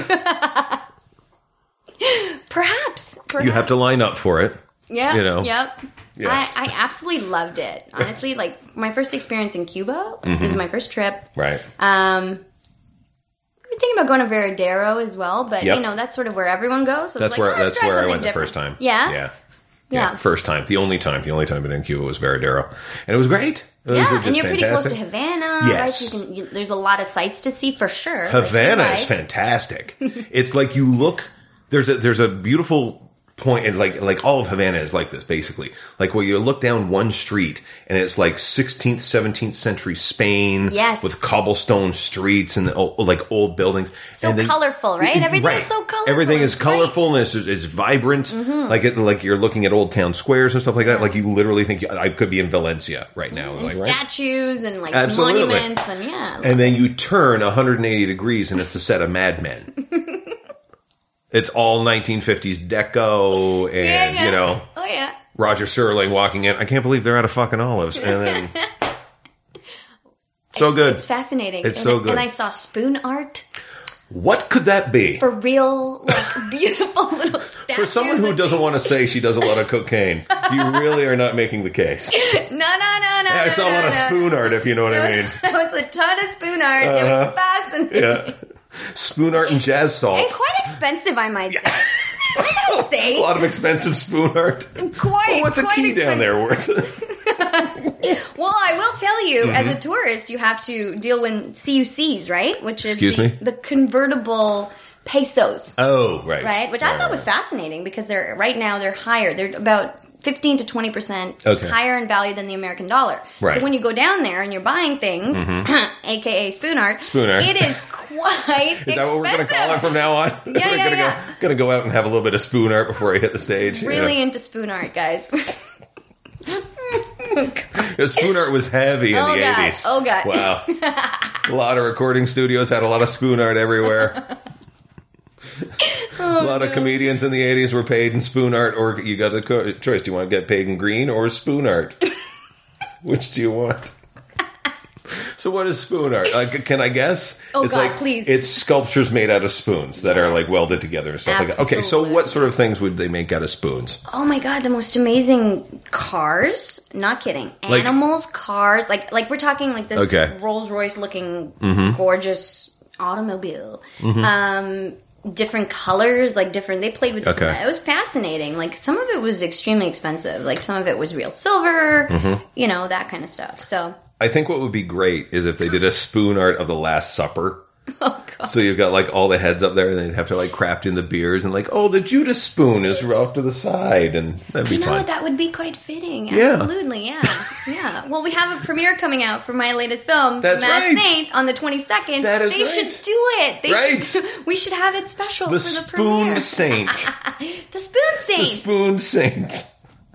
Perhaps, perhaps. You have to line up for it. Yeah. You know. Yep. Yes. I, I absolutely loved it. Honestly, like my first experience in Cuba. Mm-hmm. It was my first trip. Right. Um. I'm thinking about going to Veradero as well, but yep. you know that's sort of where everyone goes. So that's it's like, where oh, let's that's try where I something went different. the first time. Yeah? yeah, yeah, yeah. First time, the only time, the only time I've been in Cuba was Veradero, and it was great. It was yeah, just and you're fantastic. pretty close to Havana, yes. right? So you can. You, there's a lot of sights to see for sure. Havana like, is fantastic. It's like you look. There's a there's a beautiful point, and like like all of Havana is like this basically. Like where you look down one street and it's like sixteenth, seventeenth century Spain, yes, with cobblestone streets and oh, like old buildings. So and then, colorful, right? It, Everything right. is so colorful. Everything is great. colorful and it's, it's vibrant. Mm-hmm. Like it, like you're looking at old town squares and stuff like that. Yeah. Like you literally think I could be in Valencia right now. And like, statues right? and like Absolutely. monuments and yeah. And then you turn one hundred eighty degrees and it's the set of Mad Men. It's all nineteen fifties deco and, yeah, yeah. you know, oh, yeah. Roger Sterling walking in. I can't believe they're out of fucking olives. And then, so it's, good. It's fascinating. It's and so I, good. And I saw spoon art. What could that be? For real, like, beautiful little statues. For someone who doesn't want to say she does a lot of cocaine, you really are not making the case. No, no, no, no. Yeah, I no, saw no, a lot no. of spoon art, if you know what there I was, mean. There was a ton of spoon art. Uh-huh. It was fascinating. Yeah. Spoon art and jazz salt. And quite expensive, I might say. I gotta say. A lot of expensive spoon art. Quite. Well, what's a quite key expensive. down there worth? Well, I will tell you, Mm-hmm. as a tourist, you have to deal with C U Cs, right? Which is Excuse the, me? the convertible pesos. Oh, right. Right? Which right, I thought right. was fascinating because they're right now they're higher. They're about fifteen to twenty percent Okay. higher in value than the American dollar. Right. So when you go down there and you're buying things, aka spoon art, Spoon art. it is quite Is that what we're going to call it from now on? Yeah, we're yeah, gonna yeah. Go, gonna go out and have a little bit of spoon art before I hit the stage. Really Yeah. into spoon art, guys. The spoon art was heavy in Oh, the God. eighties. Oh, God. Wow. A lot of recording studios had a lot of spoon art everywhere. Oh, a lot no. of comedians in the eighties were paid in spoon art, or you got a co- choice. Do you want to get paid in green or spoon art? Which do you want? So what is spoon art? Like, can I guess? Oh, it's God, like, please. It's sculptures made out of spoons that are Yes. like welded together and stuff like that. Okay, so Absolutely. what sort of things would they make out of spoons? Oh my God, the most amazing cars. Not kidding. Like- Animals, cars. Like like we're talking like this Okay. Rolls Royce looking Mm-hmm. gorgeous automobile. Um different colors, like different they played with Okay. it was fascinating. Like some of it was extremely expensive. Like some of it was real silver, Mm-hmm. you know, that kind of stuff. So I think what would be great is if they did a spoon art of the Last Supper. oh God. So you've got like all the heads up there, and they'd have to like craft in the beers, and like, oh, the Judas spoon is off to the side, and that'd be You know fun. what? That would be quite fitting. Yeah. Absolutely, yeah. Yeah. Well, we have a premiere coming out for my latest film, That's Masked right. Saint, on the twenty-second. That is they right. should do it. They Right. should. We should have it special the for the Spoon premiere. Saint. The Spoon Saint. The Spoon Saint.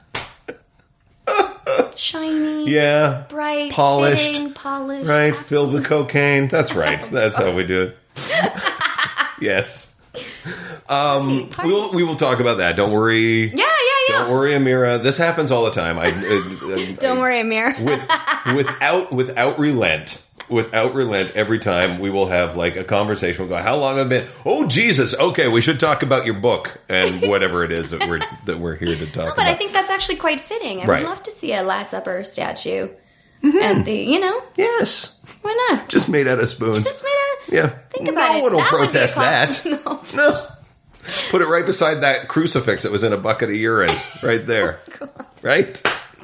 Shiny. Yeah. Bright. Polished. Fitting, polished. Right, filled with absolutely. cocaine. That's right. That's how we do it. Yes. Um, Party. we'll we will talk about that. Don't worry. Yeah, yeah, yeah. Don't worry, Amira. This happens all the time. I, uh, Don't worry, Amir. with, without without relent. without relent, every time we will have like a conversation. We'll go, how long have I been? Oh, Jesus. Okay, we should talk about your book and whatever it is that we're that we're here to talk no, but about. I think that's actually quite fitting. I Right. would love to see a Last Supper statue. And the, you know, Yes. why not? Just made out of spoons. Just made out of, yeah. think about no it. one will That would be a protest com- that. No. No. Put it right beside that crucifix that was in a bucket of urine. Right there. Oh, God. Right?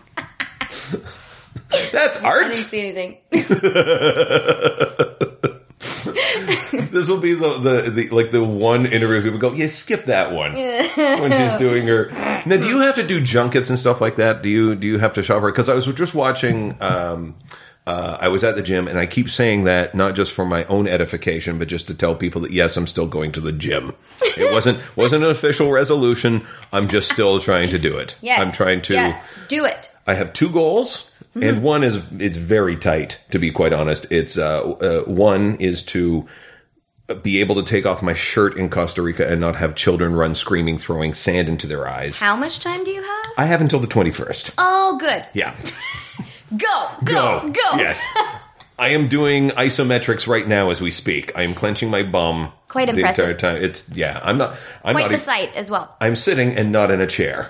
That's I art. didn't see anything. This will be the, the, the like the one interview people go, yeah, skip that one when she's doing her. Now, do you have to do junkets and stuff like that? Do you do you have to shop her? Because I was just watching. Um, uh, I was at the gym, and I keep saying that not just for my own edification, but just to tell people that yes, I'm still going to the gym. It wasn't wasn't an official resolution. I'm just still trying to do it. Yes. I'm trying to. Yes, do it. I have two goals, Mm-hmm. and one is it's very tight, to be quite honest. It's uh, uh, one is to be able to take off my shirt in Costa Rica and not have children run screaming, throwing sand into their eyes. How much time do you have? I have until the twenty-first. Oh, good. Yeah. Go, go, go. Yes. I am doing isometrics right now as we speak. I am clenching my bum Quite the impressive. entire time. It's yeah. I'm not. I'm Quite not the e- sight as well. I'm sitting and not in a chair.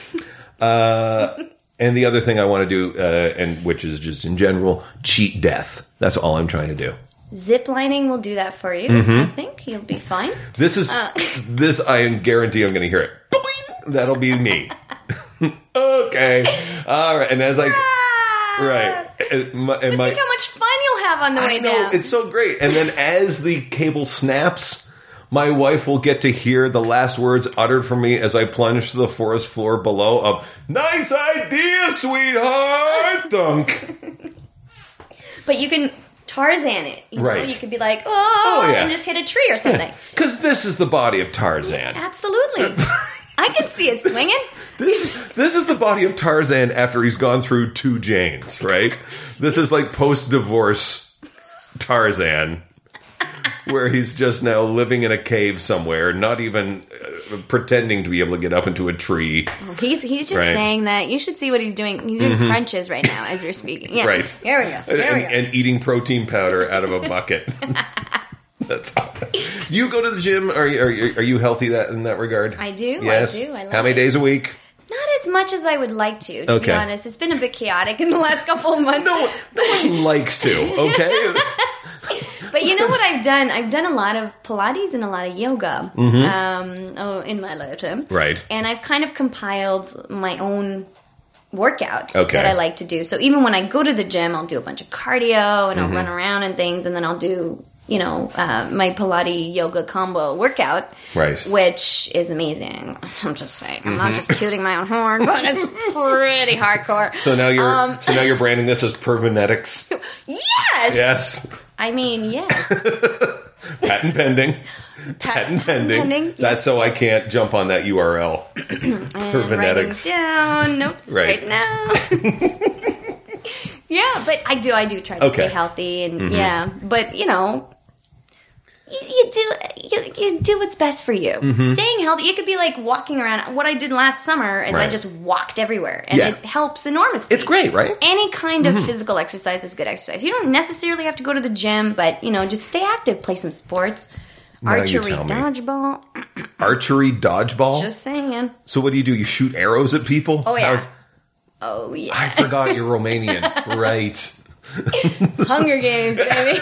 Uh, and the other thing I want to do, uh, and which is just in general, cheat death. That's all I'm trying to do. Zip lining will do that for you. Mm-hmm. I think you'll be fine. This is Uh. this. I am guarantee I'm going to hear it. Boing! That'll be me. Okay. All right. And as I right, and my, and my Think how much fun you'll have on the way I know down. it's so great. And then as the cable snaps, my wife will get to hear the last words uttered from me as I plunge to the forest floor below. Of nice idea, sweetheart. Thunk. But you can Tarzan it. You know? Right. You could be like, oh, Oh, yeah. and just hit a tree or something. Because this is the body of Tarzan. Absolutely. I can see it swinging. This this is the body of Tarzan after he's gone through two Janes, right? This is like post-divorce Tarzan, where he's just now living in a cave somewhere, not even uh, pretending to be able to get up into a tree. He's he's just Right. saying that you should see what he's doing. He's doing crunches right now as we're speaking. Yeah. Right. Here we go. And, Here we go. and, and eating protein powder out of a bucket. That's all. You go to the gym. Are you, are you, are you healthy that in that regard? I do, I Yes. do, I love How many it. days a week? Not as much as I would like to, to be Okay. honest. It's been a bit chaotic in the last couple of months. No, no one likes to. Okay. But you know what I've done? I've done a lot of Pilates and a lot of yoga um, oh, in my lifetime. Mm-hmm. Right. And I've kind of compiled my own workout Okay. that I like to do. So even when I go to the gym, I'll do a bunch of cardio and I'll Mm-hmm. run around and things, and then I'll do, you know, uh, my Pilates yoga combo workout, Right. which is amazing. I'm just saying. I'm not just tooting my own horn, but it's pretty hardcore. So now you're Um, so now you're branding this as Pervinetics. Yes! Yes. I mean, yes. Patent pending. Patent pending. pending, That's yes, so I yes. can't jump on that U R L. And writing Pervinetics. down notes Right. right, now. Yeah, but I do. I do try to Okay. stay healthy, and yeah, but you know, you, you do you, you do what's best for you. Staying healthy. It could be like walking around. What I did last summer is I Right. just walked everywhere, and Yeah. it helps enormously. It's great, right? Any kind of physical exercise is good exercise. You don't necessarily have to go to the gym, but you know, just stay active. Play some sports. Now you Archery, tell me. dodgeball. Archery, dodgeball. Just saying. So what do you do? You shoot arrows at people? Oh yeah. How's- Oh yeah. I forgot you're Romanian. Right. Hunger Games, baby.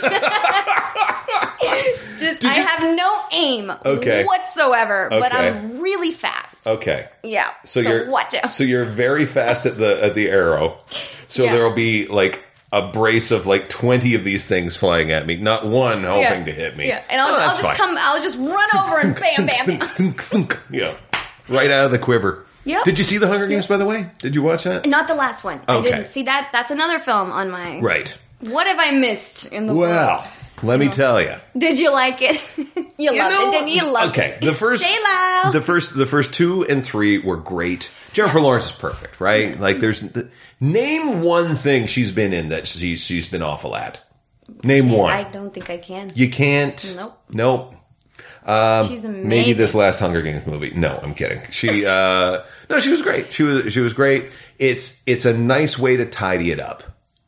Just, I have no aim Okay. whatsoever, but Okay. I'm really fast. Okay. Yeah. So, So, you're watch out. So you're very fast at the at the arrow. So Yeah. there'll be like a brace of like twenty of these things flying at me, not one hoping yeah. to hit me. Yeah, and I'll, Oh, I'll that's just fine. come. I'll just run over and bam, bam, bam. Yeah. Right out of the quiver. Yep. Did you see the Hunger Games, by the way? Did you watch that? Not the last one. I Okay. didn't see that. That's another film on my. Right. What have I missed in the world? Well, let me tell you. Did you like it? you loved know- it, didn't you? You loved okay, it. the first, Say loud. the first, the first two and three were great. Jennifer Lawrence is perfect, right? Like, there's name one thing she's been in that she's she's been awful at. Name one. I don't think I can. You can't. Nope. Nope. She's amazing. Maybe this last Hunger Games movie. No, I'm kidding. She, uh, no, she was great. She was, she was great. It's, it's a nice way to tidy it up,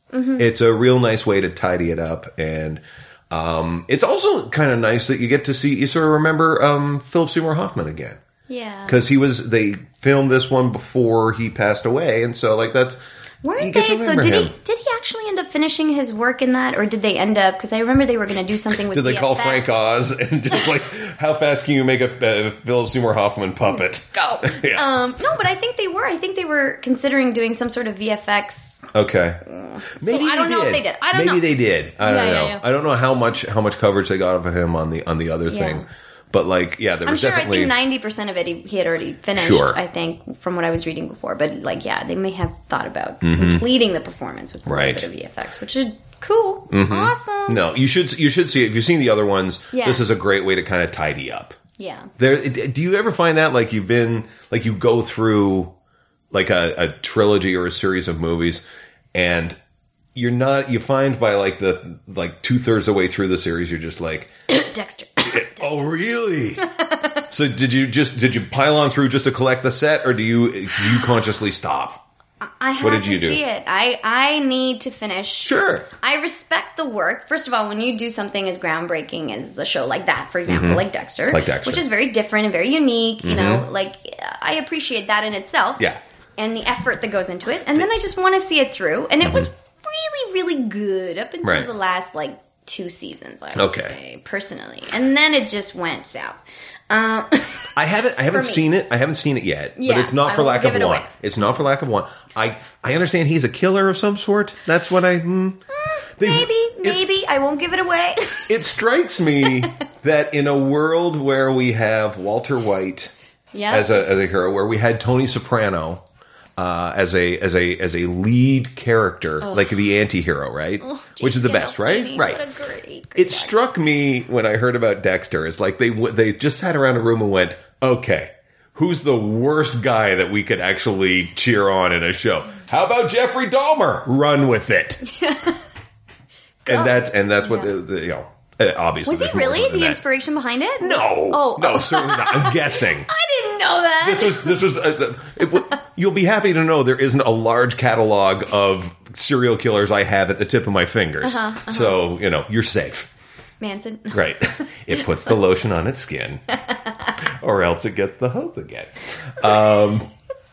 Mm-hmm. It's a real nice way to tidy it up, and um, it's also kind of nice that you get to see, you sort of remember um, Philip Seymour Hoffman again. Yeah. Because he was, they filmed this one before he passed away, and so, like, that's... Weren't they? So did him. he? Did he actually end up finishing his work in that, or did they end up? Because I remember they were going to do something with. Did they V F X. call Frank Oz and just like, how fast can you make a uh, Philip Seymour Hoffman puppet? Go. yeah. Um, no, but I think they were. I think they were considering doing some sort of V F X. Okay. Maybe so I don't did. know if they did. I don't Maybe know. Maybe they did. I don't yeah, know. Yeah, yeah. I don't know how much how much coverage they got of him on the on the other yeah. thing. But, like, yeah, there I'm was sure definitely... I think ninety percent of it he, he had already finished, sure. I think, from what I was reading before. But, like, yeah, they may have thought about mm-hmm. completing the performance with a right. little bit of V F X, which is cool. Mm-hmm. Awesome. No, you should you should see it. If you've seen the other ones, yeah. this is a great way to kind of tidy up. Yeah. There, do you ever find that, like, you've been... Like, you go through, like, a, a trilogy or a series of movies, and... You're not. You find by like the like two thirds of the way through the series, you're just like Dexter. Dexter. Oh, really? So did you just did you pile on through just to collect the set, or do you do you consciously stop? I have what did to you do? see it. I I need to finish. Sure. I respect the work. First of all, when you do something as groundbreaking as a show like that, for example, mm-hmm. like Dexter, like Dexter, which is very different and very unique. You mm-hmm. know, like I appreciate that in itself. Yeah. And the effort that goes into it, and then I just want to see it through, and it mm-hmm. was. Really, really good up until right. the last like two seasons. I would okay. say personally, and then it just went south. Um, I haven't, I haven't seen it. I haven't seen it yet, yeah, but it's not for lack of it want. Away. It's not for lack of want. I, I understand he's a killer of some sort. That's what I. Hmm, maybe, maybe I won't give it away. It strikes me that in a world where we have Walter White yep. as a as a hero, where we had Tony Soprano. Uh, as a as a as a lead character, oh. like the anti-hero, right? Oh, Which is the best, right? Right. What a great, great it actor. Struck me when I heard about Dexter. It's like they they just sat around a room and went, "Okay, who's the worst guy that we could actually cheer on in a show? How about Jeffrey Dahmer? Run with it." and that's and that's what yeah. the, the you know. Obviously, was he really the inspiration behind it? No, oh, no, oh. certainly not. I'm guessing. I didn't know that. This was this was. Uh, it, you'll be happy to know there isn't a large catalog of serial killers I have at the tip of my fingers. Uh-huh, uh-huh. So you know you're safe. Manson, right? It puts the lotion on its skin, or else it gets the hose again. Um,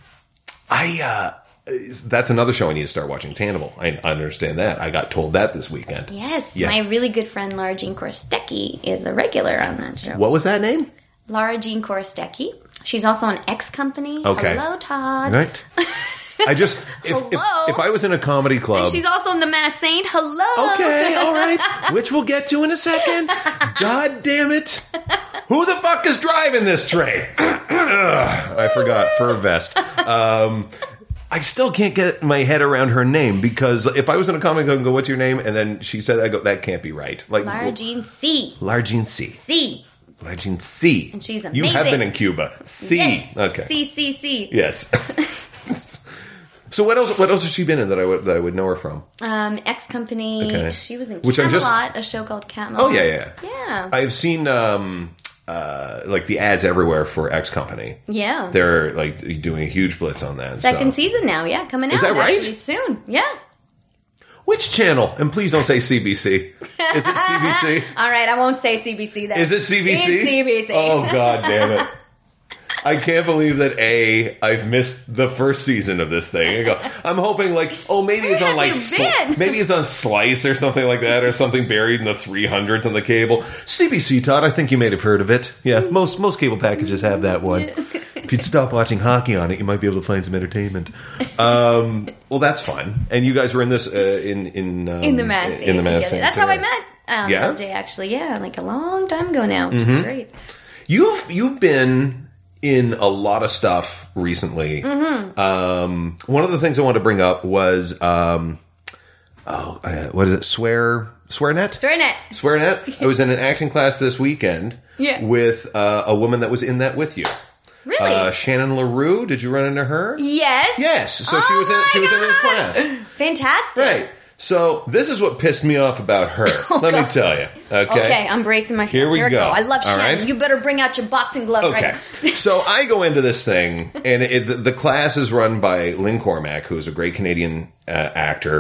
I. Uh, That's another show I need to start watching. It's Hannibal. I understand that. I got told that this weekend. Yes. Yeah. My really good friend Laura Jean Korostecki is a regular on that show. What was that name? Laura Jean Korostecki. She's also on X Company. Okay. Hello, Todd. Right. I just... If, Hello. If, if I was in a comedy club... And she's also in The Masked Saint. Hello. Okay, all right. Which we'll get to in a second. God damn it. Who the fuck is driving this train? Ugh, I forgot. Fur vest. Um... I still can't get my head around her name, because if I was in a comic and go, "What's your name?" and then she said, "I go, that can't be right." Like Lara Jean C. Lara Jean C. C. Lara Jean C. And she's amazing. You have been in Cuba. C. Yes. Okay. C C C. Yes. So what else? What else has she been in that I would that I would know her from? Um, X Company. Okay. She was in Which Camelot, just, a show called Camelot. Oh yeah, yeah, yeah. I've seen. Um, Uh, like the ads everywhere for X Company. Yeah. They're like doing a huge blitz on that. Second so. season now, yeah, coming out. Is that right? Actually soon, yeah. Which channel? And please don't say C B C. Is it C B C? All right, I won't say C B C then. Is it C B C? It's C B C. Oh, God damn it. I can't believe that, A, I've missed the first season of this thing. I go, I'm hoping, like, oh, maybe it's Where on, like, have you sli- been? maybe it's on Slice or something like that, or something buried in the three hundreds on the cable. C B C, Todd, I think you may have heard of it. Yeah, most most cable packages have that one. If you'd stop watching hockey on it, you might be able to find some entertainment. Um, well, that's fun. And you guys were in this, uh, in... In, um, in the Masked In the Masked Saint. That's how I met um, yeah? L J, actually. Yeah, like a long time ago now, which mm-hmm. is great. You've You've been... in a lot of stuff recently. Mm-hmm. Um, one of the things I wanted to bring up was, um, oh, uh, what is it? Swear, SwearNet? SwearNet. SwearNet. I was in an acting class this weekend yeah. with uh, a woman that was in that with you. Really? Uh, Shannon LaRue. Did you run into her? Yes. Yes. So oh she was in. She was in this God. class. Fantastic. Right. So this is what pissed me off about her. Oh, Let God. me tell you. Okay. Okay, I'm bracing myself. Here we Here go. go. I love All Shannon. right. You better bring out your boxing gloves okay. right now. So I go into this thing, and it, the, the class is run by Lynn Cormack, who's a great Canadian uh, actor.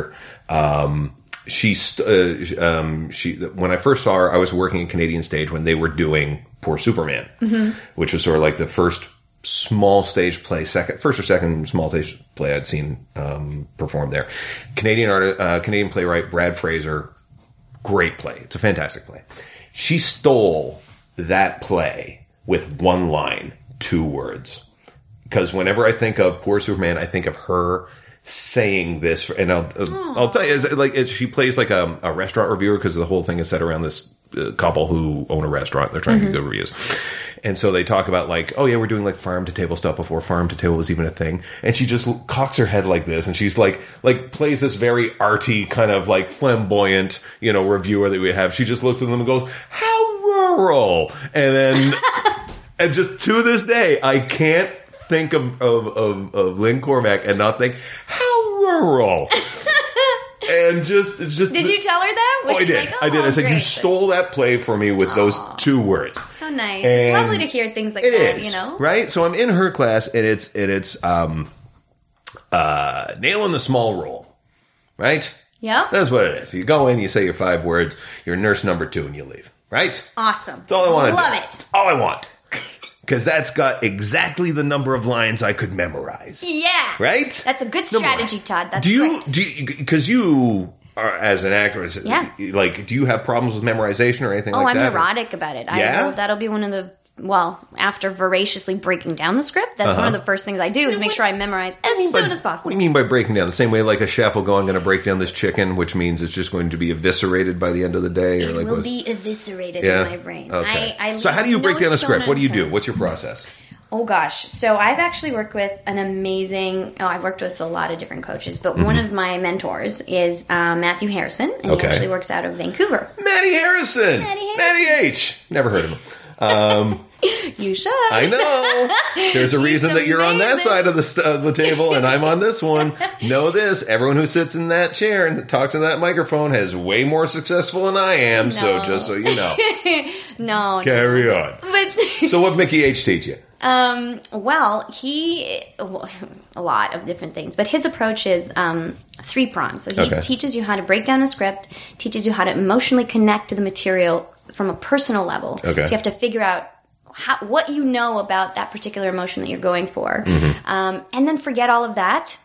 Um, she, st- uh, um, she, when I first saw her, I was working at Canadian Stage when they were doing Poor Superman, mm-hmm. which was sort of like the first small stage play, second, first or second small stage play I'd seen um, performed there. Canadian art, uh, Canadian playwright Brad Fraser, great play. It's a fantastic play. She stole that play with one line, two words. Because whenever I think of Poor Superman, I think of her saying this, and I'll Aww. I'll tell you, it's like it's, she plays like a, a restaurant reviewer because the whole thing is set around this uh, couple who own a restaurant. They're trying mm-hmm. to get good reviews. And so they talk about like, oh yeah, we're doing like farm to table stuff before farm to table was even a thing. And she just cocks her head like this, and she's like, like plays this very arty kind of like flamboyant, you know, reviewer that we have. She just looks at them and goes, "How rural!" And then, and just to this day, I can't think of of of, of Lynn Cormack and not think, "How rural." And just, it's just. Did you tell her that? Was oh, I did. Like, oh, I did. I said, great. You stole that play for me with Aww. Those two words. How nice. And it's lovely to hear things like that, is, you know? Right? So I'm in her class, and it's, and it's um, uh, nailing the small role. Right? Yeah. That's what it is. You go in, you say your five words, you're nurse number two, and you leave. Right? Awesome. That's all I want to do. Love it. That's all I want. Because that's got exactly the number of lines I could memorize. Yeah. Right? That's a good strategy, Todd. That's do you, great. do you, because you are, as an actor, yeah. like, do you have problems with memorization or anything oh, like I'm that? Oh, I'm neurotic about it. Yeah? I will, that'll be one of the, well, after voraciously breaking down the script, that's uh-huh. one of the first things I do is make sure I memorize as soon by, as possible. What do you mean by breaking down? The same way like a chef will go, I'm going to break down this chicken, which means it's just going to be eviscerated by the end of the day? Or it like will what? be eviscerated yeah? in my brain. Okay. I, I so how do you no break down a script? What do you unturned. do? What's your process? Oh, gosh. So I've actually worked with an amazing... Oh, I've worked with a lot of different coaches, but mm-hmm. one of my mentors is uh, Matthew Harrison, and okay. he actually works out of Vancouver. Matty Harrison! Matty Harrison! Matty H! Never heard of him. Um, you should. I know. There's a reason that you're on that side of the, st- of the table, and I'm on this one. Know this. Everyone who sits in that chair and talks in that microphone has way more successful than I am, no. so just so you know. no. Carry no. on. But so what Mickey H teach you? Um, well, he, well, a lot of different things, but his approach is, um, three pronged. So he okay. teaches you how to break down a script, teaches you how to emotionally connect to the material from a personal level. Okay. So you have to figure out how, what you know about that particular emotion that you're going for. Mm-hmm. Um, and then forget all of that.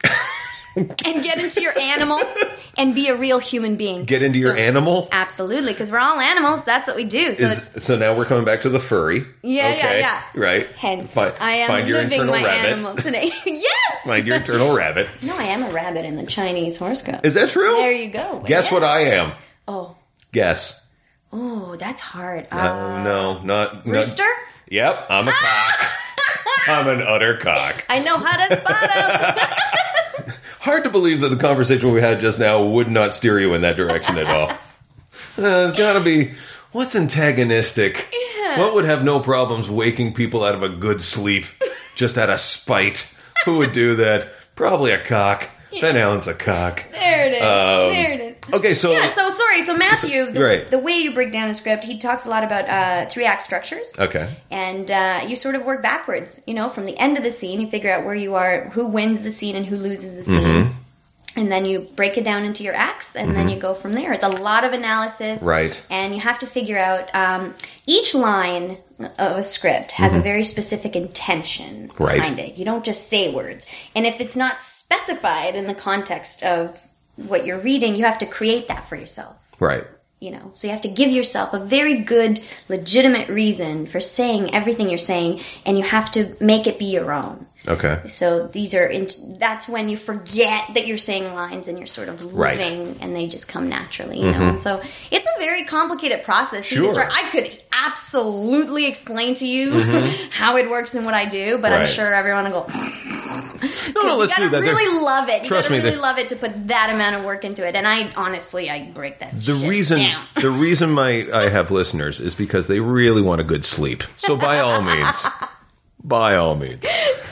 And get into your animal and be a real human being. Get into so, your animal? Absolutely, because we're all animals. That's what we do. So, Is, it's, so now we're coming back to the furry. Yeah, okay. yeah, yeah. Right. Hence, find, I am find living my rabbit. animal today. Yes! Find your internal rabbit. No, I am a rabbit in the Chinese horoscope. Is that true? There you go. Guess yes. what I am? Oh. Guess. Oh, that's hard. No, uh, no, not... Rooster? Not, yep, I'm a cock. I'm an utter cock. I know how to spot him. Hard to believe that the conversation we had just now would not steer you in that direction at all. Uh, it's got to be, what's antagonistic? Yeah. What would have no problems waking people out of a good sleep just out of spite? Who would do that? Probably a cock. Yeah. Ben Allen's a cock. There it is. Um, there it is. Okay, so... Yeah, so sorry. So Matthew, the, right. the way you break down a script, he talks a lot about uh, three-act structures. Okay. And uh, you sort of work backwards. You know, from the end of the scene, you figure out where you are, who wins the scene and who loses the scene. Mm-hmm. And then you break it down into your acts, and mm-hmm. then you go from there. It's a lot of analysis. Right. And you have to figure out... Um, each line of a script has mm-hmm. a very specific intention right. behind it. You don't just say words. And if it's not specified in the context of what you're reading, you have to create that for yourself. Right. You know, so you have to give yourself a very good, legitimate reason for saying everything you're saying, and you have to make it be your own. Okay. So these are, in, that's when you forget that you're saying lines and you're sort of living, right. and they just come naturally, you mm-hmm. know. And so it's a very complicated process. Sure. You can start, I could absolutely explain to you mm-hmm. how it works and what I do, but right. I'm sure everyone will go... No, no, let's do that. You gotta really love it. You Trust gotta me, really love it to put that amount of work into it. And I, honestly, I break that the shit reason, down. The reason my I have listeners is because they really want a good sleep. So by all means, by all means.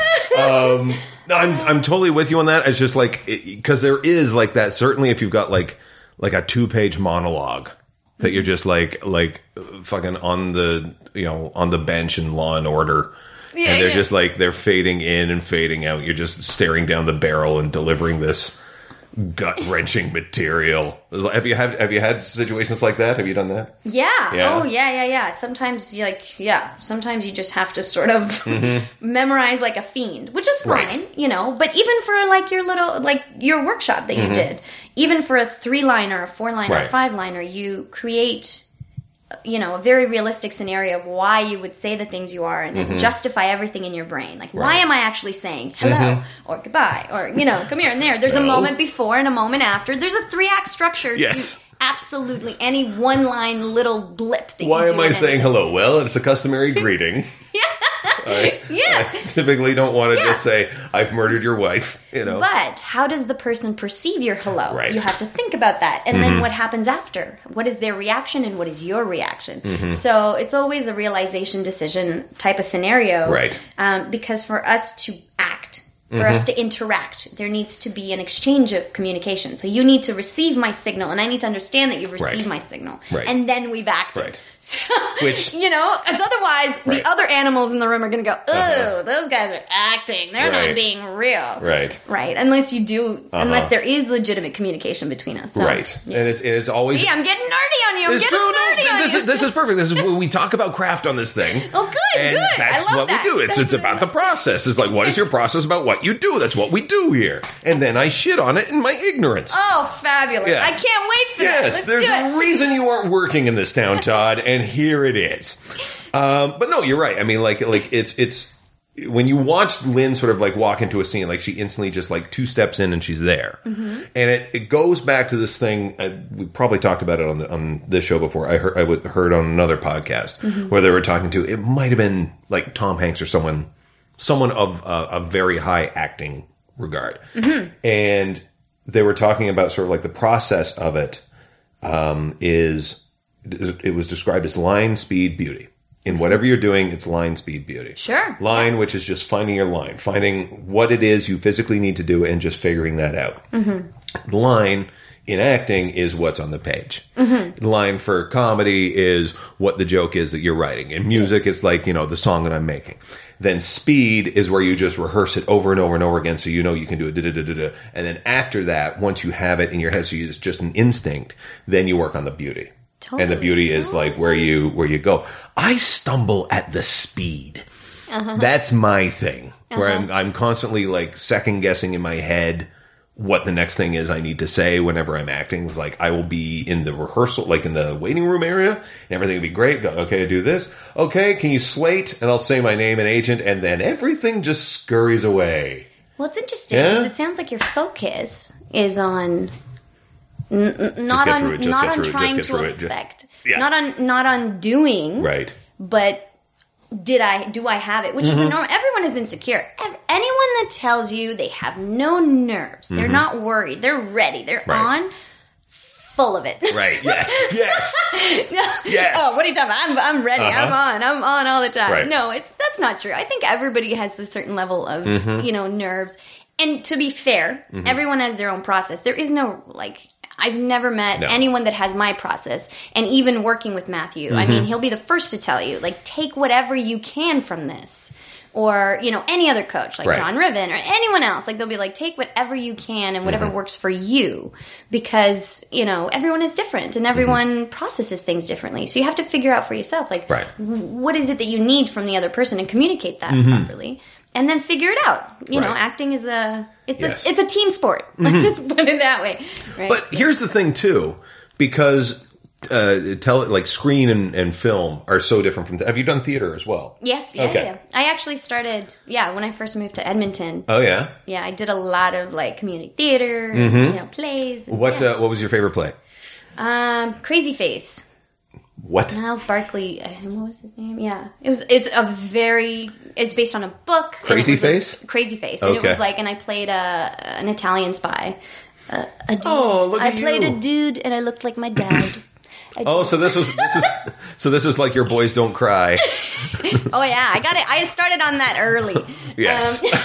Um, no, I'm I'm totally with you on that. It's just like, because there is like that, certainly if you've got like like a two-page monologue that you're just like, like fucking on the, you know, on the bench in Law and Order. Yeah, and they're yeah. just like, they're fading in and fading out. You're just staring down the barrel and delivering this gut wrenching material. Have you had have you had situations like that? Have you done that? Yeah. Yeah? Oh, yeah, yeah, yeah. Sometimes, you like, yeah. Sometimes you just have to sort of mm-hmm. memorize like a fiend, which is fine, right. you know. But even for like your little, like your workshop that you mm-hmm. did, even for a three liner, a four liner, right. a five liner, you create, you know, a very realistic scenario of why you would say the things you are and, mm-hmm. and justify everything in your brain. Like, right. why am I actually saying hello mm-hmm. or goodbye or, you know, come here and there. There's no. a moment before and a moment after. There's a three-act structure yes. to absolutely any one-line little blip that why you do. Why am I saying hello? Well, it's a customary greeting. yeah. I, yeah. I typically don't want to yeah. just say, I've murdered your wife, you know. But how does the person perceive your hello? Right. You have to think about that. And mm-hmm. then what happens after? What is their reaction and what is your reaction? Mm-hmm. So it's always a realization decision type of scenario. Right. Um, because for us to act, for mm-hmm. us to interact, there needs to be an exchange of communication. So you need to receive my signal, and I need to understand that you've received right. my signal. Right. And then we've acted. Right. So, Which, you know, as otherwise, right. the other animals in the room are going to go, oh, uh-huh. those guys are acting. They're right. not being real. Right. Right. Unless you do, uh-huh. unless there is legitimate communication between us. So, right. Yeah. And it's, and it's always... See, I'm getting nerdy on you. I'm it's getting true. nerdy No, on this you. Is, this is perfect. This is when we talk about craft on this thing. Oh, good, and good. that's I love what that. we do. It's, it's about the process. It's like, what is your process about what you do? That's what we do here. And then I shit on it in my ignorance. Oh, fabulous. Yeah. I can't wait for yes, that. Let's there's do a it. reason you aren't working in this town, Todd, and here it is. Um, but no, you're right. I mean, like, like it's it's when you watch Lynn sort of like walk into a scene, like she instantly just like two steps in and she's there, mm-hmm. and it, it goes back to this thing. Uh, we probably talked about it on the, on this show before. I heard I w- heard on another podcast mm-hmm. where they were talking to. It might have been like Tom Hanks or someone, someone of uh, a very high acting regard, mm-hmm. and they were talking about sort of like the process of it um, is. It was described as line, speed, beauty. In whatever you're doing, it's line, speed, beauty. Sure. Line, which is just finding your line, finding what it is you physically need to do and just figuring that out. Mm-hmm. Line in acting is what's on the page. Mm-hmm. Line for comedy is what the joke is that you're writing. In music, it's like, you know, the song that I'm making. Then speed is where you just rehearse it over and over and over again so you know you can do it. Da, da, da, da, da. And then after that, once you have it in your head, so it's just an instinct, then you work on the beauty. Totally. And the beauty is like where you where you go. I stumble at the speed. Uh-huh. That's my thing. Uh-huh. Where I'm I'm constantly like second guessing in my head what the next thing is I need to say whenever I'm acting. It's like I will be in the rehearsal, like in the waiting room area, and everything will be great. Go, okay, I do this. Okay, can you slate? And I'll say my name and agent, and then everything just scurries away. Well, it's interesting yeah? because it sounds like your focus is on. N- not on, not on trying to affect, yeah. not on, not on doing, right? But did I? Do I have it? Which mm-hmm. is a normal. Everyone is insecure. Anyone that tells you they have no nerves, they're mm-hmm. not worried, they're ready, they're right. on, full of it. Right? Yes. Yes. Yes. Oh, what are you talking about? I'm, I'm ready. Uh-huh. I'm on. I'm on all the time. Right. No, it's that's not true. I think everybody has a certain level of mm-hmm. you know nerves. And to be fair, mm-hmm. everyone has their own process. There is no like. I've never met no. anyone that has my process. And even working with Matthew, mm-hmm. I mean, he'll be the first to tell you, like, take whatever you can from this. Or, you know, any other coach, like right. John Riven or anyone else. Like, they'll be like, take whatever you can and whatever mm-hmm. works for you. Because, you know, everyone is different and everyone mm-hmm. processes things differently. So you have to figure out for yourself, like, right. what is it that you need from the other person and communicate that mm-hmm. properly. And then figure it out. You right. know, acting is a it's yes. a it's a team sport. Mm-hmm. Put it that way. Right? But here's the thing too, because uh, tell like screen and, and film are so different from. Th- have you done theater as well? Yes. Yeah. Okay. Yeah. I actually started. Yeah, when I first moved to Edmonton. Oh yeah. Yeah, I did a lot of like community theater, mm-hmm. you know, plays. And, what yeah. uh, What was your favorite play? Um, Crazy Face. What? Niles Barkley. What was his name? Yeah, it was. It's a very. It's based on a book. Crazy Face. A, Crazy Face. And okay. it was like, and I played a an Italian spy. Uh, a dude. Oh, look at I played you. a dude, and I looked like my dad. Oh, so this was this is so this is like your Boys Don't Cry. Oh yeah, I got it. I started on that early. Yes, um,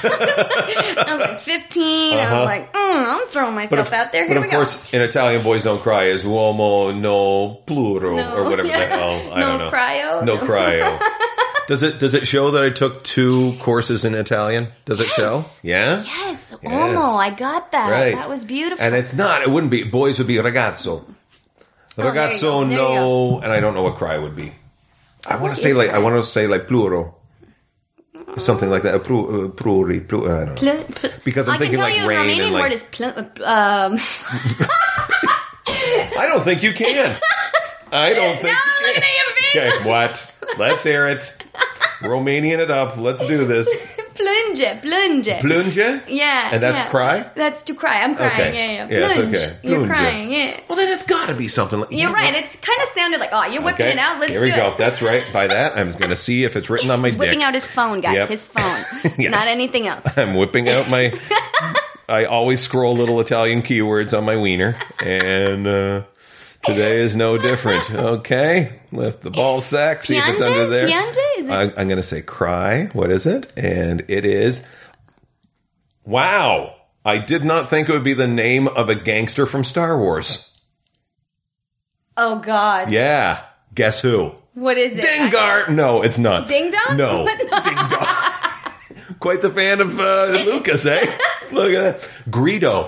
I was like fifteen. Uh-huh. I was like, mm, I'm throwing myself if, out there. Here but we of go. course, in Italian, Boys Don't Cry is uomo no pluro no, or whatever. Yeah. Oh, I no don't know. cryo. No cryo. Does it does it show that I took two courses in Italian? Does Yes. it show? Yeah? Yes. Yes. Omo, I got that. Right. That was beautiful. And it's not, it wouldn't be, boys would be ragazzo. there you Ragazzo, go, there you no, and I don't know what cry would be. I want to say is like, I cry? want to say like pluro. Something like that. Uh, Pru, uh, pruri, pru, I don't know. Pl- pl- Because I'm I thinking can tell like you rain the Romanian and like- word is pl- um. I don't think you can. I don't think Now I'm you looking can. at your face. Okay, what? Let's hear it. Romanian it up. Let's do this. Plunge, plunge. Plunge? Yeah. And that's yeah. cry? That's to cry. I'm crying. Okay. Yeah, yeah. Yes, Plunge. okay. You're Plunge. crying. Yeah. Well, then it's got to be something like... You're right. It's kind of sounded like, oh, you're whipping Okay, it out. Let's here do we go. it. That's right. By that, I'm going to see if it's written on my He's whipping dick. out his phone, guys. Yep. His phone. Yes. Not anything else. I'm whipping out my... I always scroll little Italian keywords on my wiener, and uh, today is no different. Okay, lift the ball sack, see if it's Piange? under there. Piange? Is it- I, I'm going to say cry. What is it? And it is... Wow! I did not think it would be the name of a gangster from Star Wars. Oh, God. Yeah. Guess who? What is it? Dengar! No, it's not. Ding Dong? No. What? Ding Dong. Quite the fan of uh, Lucas, eh? Look at that. Greedo.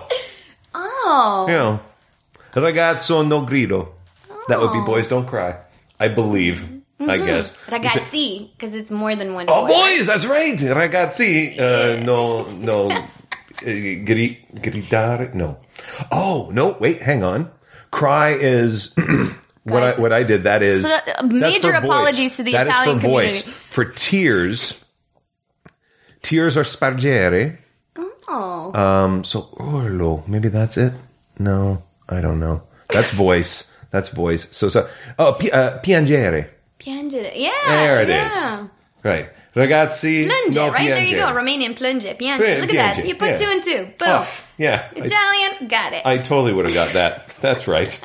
Oh. You know. Ragazzo no grido. That would be boys don't cry. I believe. I guess. Ragazzi, because it's more than one Oh, boy. boys, that's right. Ragazzi. Uh, no, no. uh, Gri- gridare. No. Oh, no. Wait, hang on. Cry is... What I, what I did, that is... So, uh, that's major for voice. apologies to the That is Italian for voice. community. For tears, tears are spargere. Oh. Um, so, urlo, maybe that's it? No, I don't know. That's voice. That's voice. So, so oh, pi- uh, piangere. Piangere. Yeah. There it is. yeah. Right. Ragazzi, Plunge, no right? There you go. piangere. Romanian plunge. Piange. Piange, Look at that. You put yeah. two and two. Boom. Oh, yeah. I, Italian, got it. I totally would have got that. That's right.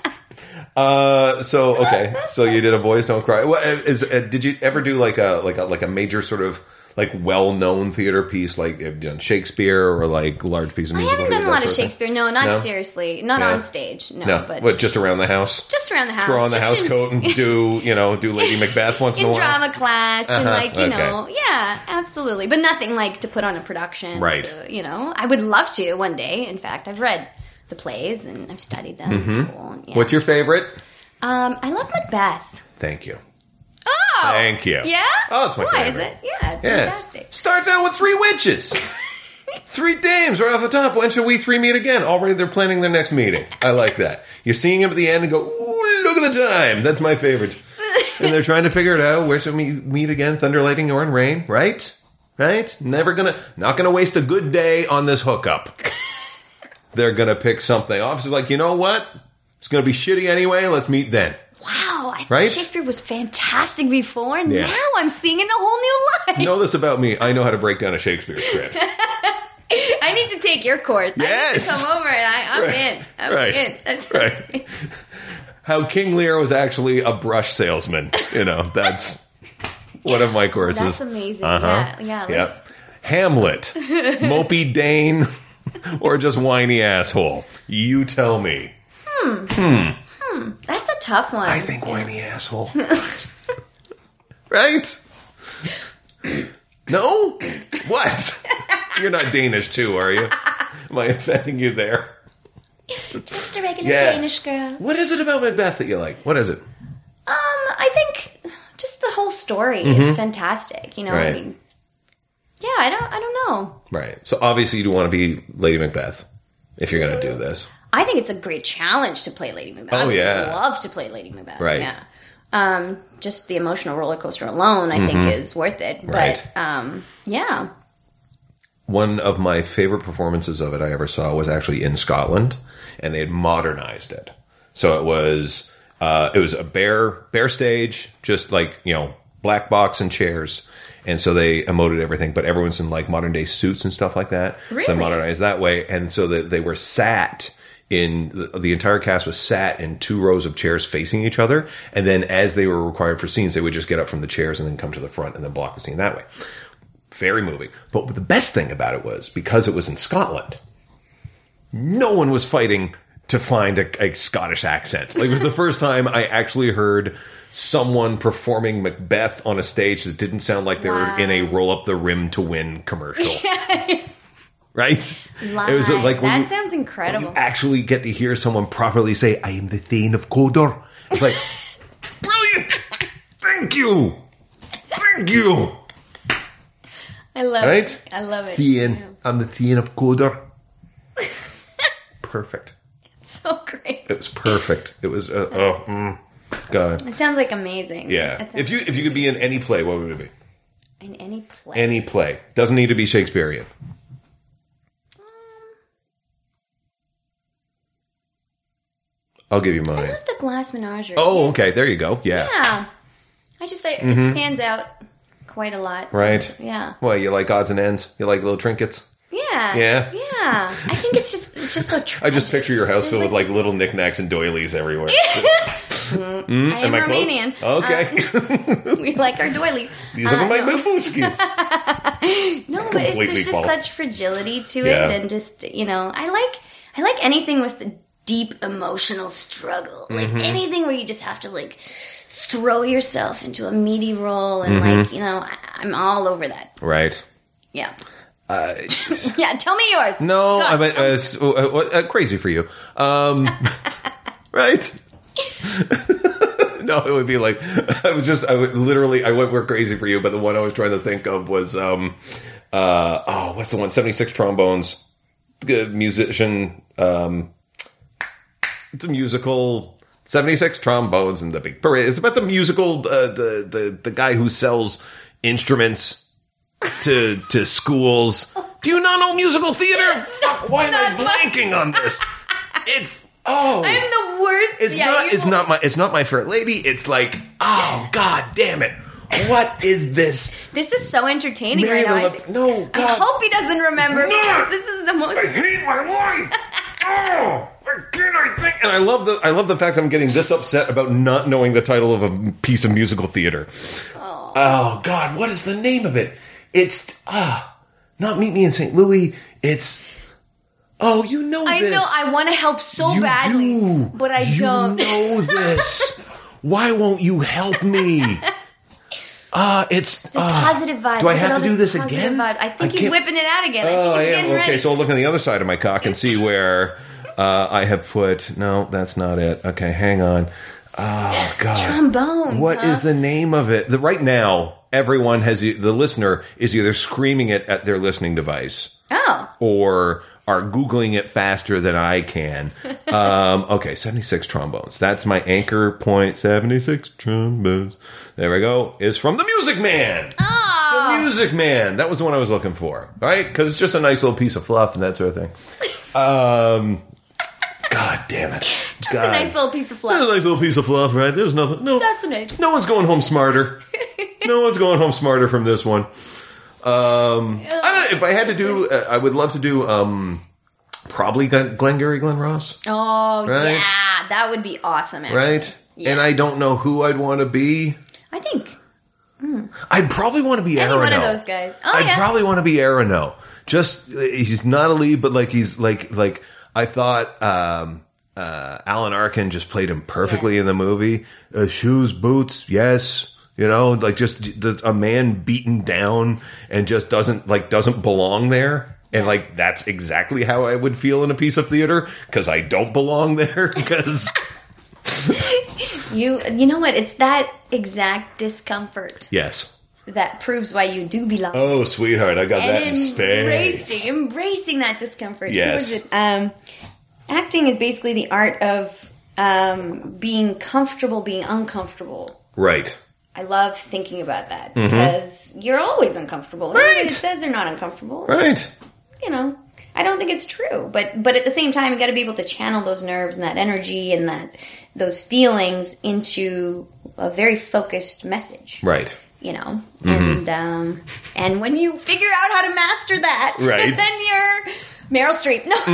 Uh, so okay, so you did a Boys Don't Cry. What is? Uh, did you ever do like a like a like a major sort of like well known theater piece, like have you done Shakespeare or like large piece of I music? haven't done a lot of Shakespeare. No, not No? seriously. Not Yeah. on stage. No, No, but what just around the house? just around the house. Throw on the just house in, coat and do you know do Lady Macbeth once in, in a while. drama class and Uh-huh, like you okay. know, yeah, absolutely. But nothing like to put on a production. Right. To, you know, I would love to one day. In fact, I've read the plays and I've studied them in school. And, yeah. What's your favorite? Um, I love Macbeth. Thank you. Oh, Thank you. Yeah. Oh, it's my Why favorite. is it? Yeah, it's Yes. fantastic. Starts out with three witches. Three dames right off the top. When shall we three meet again? Already they're planning their next meeting. I like that. You're seeing them at the end and go, ooh, look at the time. That's my favorite. And they're trying to figure it out. Where shall we meet again? Thunder, lightning, or in rain? Right? Right? Never gonna, not gonna waste a good day on this hookup. They're gonna pick something. Officer's like, you know what? It's gonna be shitty anyway. Let's meet then. Wow, I thought Right? Shakespeare was fantastic before, and Yeah. now I'm seeing it in a whole new light. You know this about me. I know how to break down a Shakespeare script. I need to take your course. I need Yes. to come over and I, I'm Right. in. I'm Right. in. That's Right. How King Lear was actually a brush salesman. You know, that's one of my courses. That's amazing. Uh-huh. Yeah, yeah. Let's, Yep. Hamlet, mopey Dane, or just whiny asshole? You tell me. That's a tough one. I think whiny asshole. Right? No? What? You're not Danish too, are you? Am I offending you there? Just a regular Yeah. Danish girl. What is it about Macbeth that you like? What is it? Um, I think just the whole story is fantastic. You know, Right. I mean, yeah, I don't, I don't know. Right. So obviously you do want to be Lady Macbeth if you're going to do this. I think it's a great challenge to play Lady Macbeth. I Oh, would yeah. love to play Lady Macbeth. Right. Yeah. Um, just the emotional roller coaster alone, I think, is worth it. But Right. um, yeah. One of my favorite performances of it I ever saw was actually in Scotland, and they had modernized it. So it was uh, it was a bare bare stage, just like you know black box and chairs, and so they emoted everything. But everyone's in like modern day suits and stuff like that. So Really? they modernized that way, and so that they were sat in the, the entire cast was sat in two rows of chairs facing each other, and then as they were required for scenes, they would just get up from the chairs and then come to the front and then block the scene that way. Very moving. But the best thing about it was, because it was in Scotland, no one was fighting to find a, a Scottish accent. Like, it was the first time I actually heard someone performing Macbeth on a stage that didn't sound like they Wow. were in a roll up the rim to win commercial. Right? Live. It was uh, like when that you, sounds incredible. when you actually get to hear someone properly say, I am the Thane of Cawdor. It's like, brilliant! Thank you! Thank you! I love Right? it. I love it. Thane. Yeah. I'm the Thane of Cawdor. Perfect. So great. It was perfect. It was, uh, oh, mm, God. It sounds like amazing. Yeah. It sounds If you if you could be in any play, what would it be? in any play. Any play. Doesn't need to be Shakespearean. I'll give you I mine. love the Glass Menagerie. Oh, okay. There you go. Yeah. Yeah. I just say it stands out quite a lot. Right. Yeah. Well, you like odds and ends? You like little trinkets? Yeah. Yeah? Yeah. I think it's just it's just so tragic. I just picture your house There's filled with like this- little knickknacks and doilies everywhere. I am, Am I close? Romanian. Okay. We like our doilies. These are Uh, my no. babushkas. No, but it's, completely there's just false. such fragility to Yeah. it, and just you know, I like I like anything with deep emotional struggle, like Mm-hmm. anything where you just have to like throw yourself into a meaty role, and Mm-hmm. like you know, I, I'm all over that. Right. Yeah, Uh, yeah. Tell me yours. no, God, I mean, uh, s- uh, uh, uh, crazy for you. Um, right? No, it would be like, I was just, I would literally, I went where crazy for you, but the one I was trying to think of was, um, uh, oh, what's the one? seventy-six trombones, good musician, um, it's a musical, seventy-six trombones and the big parade. It's about the musical, uh, the, the, the guy who sells instruments to, to schools. Do you not know musical theater? Fuck, why am I Not much. blanking on this? It's, oh. I'm the worst. It's yeah, not. you It's will- not my. It's not my fair lady. It's like, oh god damn it! What is this? This is so entertaining Mary right now. the I, Lep- no, I God. hope he doesn't remember No. because this is the most. I hate my life. Oh, why can't I think? And I love the. I love the fact I'm getting this upset about not knowing the title of a piece of musical theater. Oh, oh God, what is the name of it? It's ah, not Meet Me in Saint Louis. It's. Oh, you know I this. know. I want to help so You badly, do. but I you don't. know this. Why won't you help me? Uh, it's Just uh, positive vibes. Do I Look at have all to do this this positive again? vibe. I think he's can't- whipping it out again. I Oh, think I he's am. getting Okay, ready. so I'll look on the other side of my cock and see where uh, I have put. No, that's not it. Okay, hang on. Oh God, Trombones. What huh? is the name of it? The, right now, everyone has the listener is either screaming it at their listening device Oh, or are Googling it faster than I can. Um, okay, seventy-six trombones. That's my anchor point. seventy-six trombones. There we go. Is from The Music Man. oh. The Music Man. That was the one I was looking for. Right? Because it's just a nice little piece of fluff and that sort of thing. Um, God damn it. Just God. a nice little piece of That's fluff. a nice little piece of fluff, right? There's nothing. No, Fascinating. no one's going home smarter. No one's going home smarter from this one. Um, I don't know, if I had to do, uh, I would love to do um, probably Glen- Glengarry Glen Ross, Oh Right? yeah, that would be awesome. Actually. right? Yeah. And I don't know who I'd want to be. I think I'd probably want to be any Arano. one of those guys. Oh I'd yeah. probably want to be Arano. Just he's not a lead, but like he's like like I thought. Um, uh, Alan Arkin just played him perfectly Yeah. in the movie. Uh, shoes, boots, yes. You know, like just the, a man beaten down and just doesn't like doesn't belong there. And like that's exactly how I would feel in a piece of theater because I don't belong there. Because You you know what? It's that exact discomfort yes. that proves why you do belong. Oh, sweetheart, I got that in and embracing, spades. embracing that discomfort. Who Yes. was it? Um, acting is basically the art of um, being comfortable, being uncomfortable. Right. I love thinking about that because you're always uncomfortable. Everybody Right. that says they're not uncomfortable, Right. you know, I don't think it's true. But but at the same time, you got to be able to channel those nerves and that energy and that those feelings into a very focused message. Right. You know, and um, and when you figure out how to master that, Right. then you're Meryl Streep. No,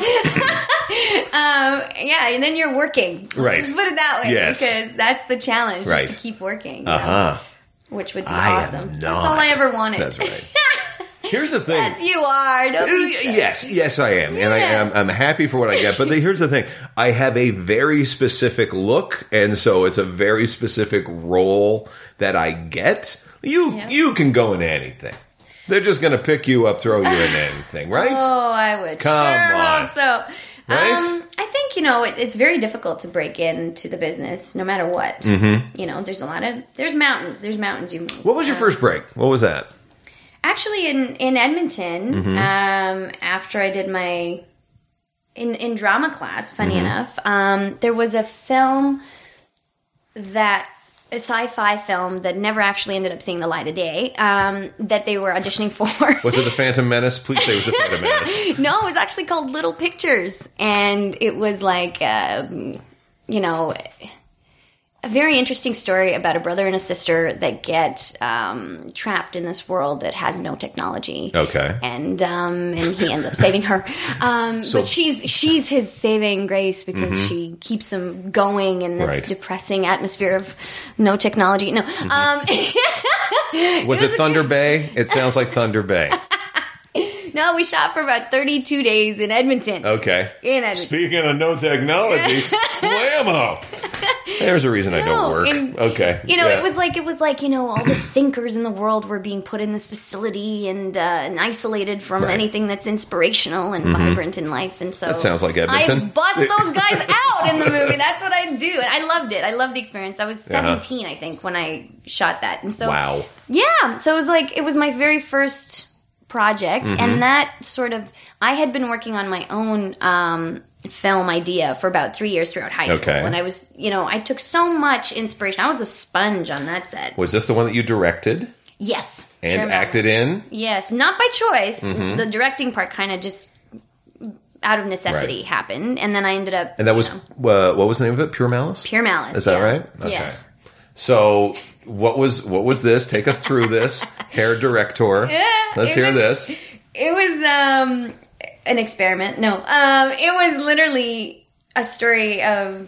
um, yeah, and then you're working. Let's Right. just put it that way, Yes. because that's the challenge, Right. just to keep working. You Uh know, huh. which would be I awesome. am That's not. all I ever wanted. That's right. Here's the thing. Yes, you are. Don't be silly. Yes, yes, I am, and I am. I'm happy for what I get. But the, here's the thing: I have a very specific look, and so it's a very specific role that I get. You Yeah. you can go into anything. They're just going to pick you up, throw you into anything, right? Oh, I would Come sure on. hope so. Right? Um, I think, you know, it, it's very difficult to break into the business no matter what. Mm-hmm. You know, there's a lot of, there's mountains. There's mountains you move. What was your Um, first break? What was that? Actually, in, in Edmonton, Mm-hmm. um, after I did my, in, in drama class, funny Mm-hmm. enough, um, there was a film that, a sci-fi film that never actually ended up seeing the light of day, um, that they were auditioning for. Was it The Phantom Menace? Please say it was The Phantom Menace. No, it was actually called Little Pictures, and it was like, um, you know, a very interesting story about a brother and a sister that get um, trapped in this world that has no technology. Okay. And um, and he ends up saving her, um, So- but she's she's his saving grace because she keeps him going in this Right. depressing atmosphere of no technology. No, um, Was it Thunder Bay? It sounds like Thunder Bay. no, we shot for about thirty-two days in Edmonton. Okay. In Edmonton. Speaking of no technology, whammo. There's a reason I don't No, work. and, Okay. You know, Yeah. it was like it was like you know all the thinkers in the world were being put in this facility and, uh, and isolated from Right. anything that's inspirational and vibrant in life. And so That sounds like Edmonton. I bust those guys out in the movie. That's what I do, and I loved it. I loved the experience. I was seventeen, I think, when I shot that, and so Wow. yeah. So it was like it was my very first project, Mm-hmm. and that sort of I had been working on my own um, film idea for about three years throughout high school, Okay. and I was, you know, I took so much inspiration. I was a sponge on that set. Was this the one that you directed? Yes, And Pure acted Malice. in? Yes, not by choice. Mm-hmm. The directing part kind of just out of necessity Right. happened, and then I ended up. And that you was, know, uh, what was the name of it? Pure Malice? Pure Malice. Is that yeah. right? Okay. Yes. So, what was what was this? Take us through this. Hair director. Let's it hear was- this. It was um, an experiment. No, um, it was literally a story of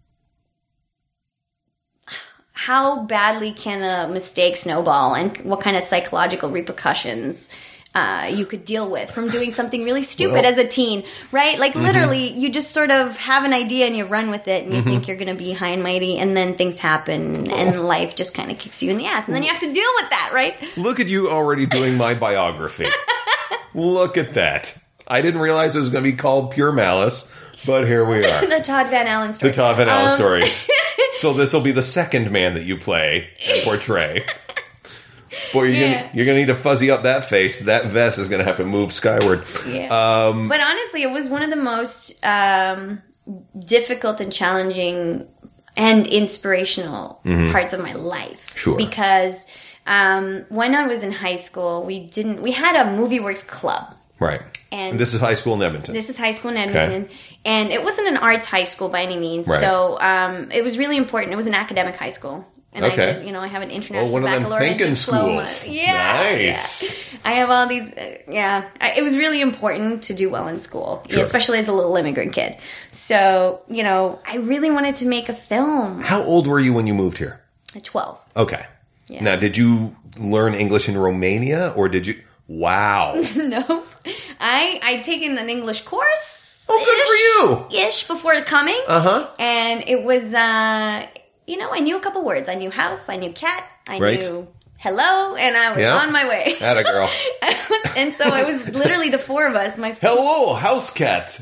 how badly can a mistake snowball and what kind of psychological repercussions uh, you could deal with from doing something really stupid Well- as a teen, right? Like Mm-hmm. literally, you just sort of have an idea and you run with it and you think you're going to be high and mighty, and then things happen and life just kind of kicks you in the ass, and then you have to deal with that, right? Look at you already doing my biography. Look at that. I didn't realize it was going to be called Pure Malice, but here we are. The Todd Van Allen story. The Todd Van Allen Um, story. So this will be the second man that you play and portray. Boy, you're Yeah. gonna you're gonna need to fuzzy up that face. That vest is gonna have to move skyward. Yeah. Um, but honestly, it was one of the most um, difficult and challenging and inspirational parts of my life. Mm-hmm. Sure. Because um, when I was in high school, we didn't. We had a Movie Works club. right. And- And this is high school in Edmonton. This is high school in Edmonton, and it wasn't an arts high school by any means. Right. So um, it was really important. It was an academic high school. And Okay. I did, you know, I have an international Oh, one of them baccalaureate thinking diploma. schools. Yeah, Nice. yeah. I have all these. Uh, yeah, I, it was really important to do well in school, Sure. especially as a little immigrant kid. So you know, I really wanted to make a film How old were you when you moved here? at twelve. Okay. Yeah. Now, did you learn English in Romania, or did you? Wow. No, I I'd taken an English course. Oh, good for you. Ish before coming. Uh huh. And it was, uh, you know, I knew a couple words. I knew house, I knew cat, I Right. knew hello, and I was Yeah. on my way. Atta girl. I was- and so it was literally the four of us. My Hello, house cat.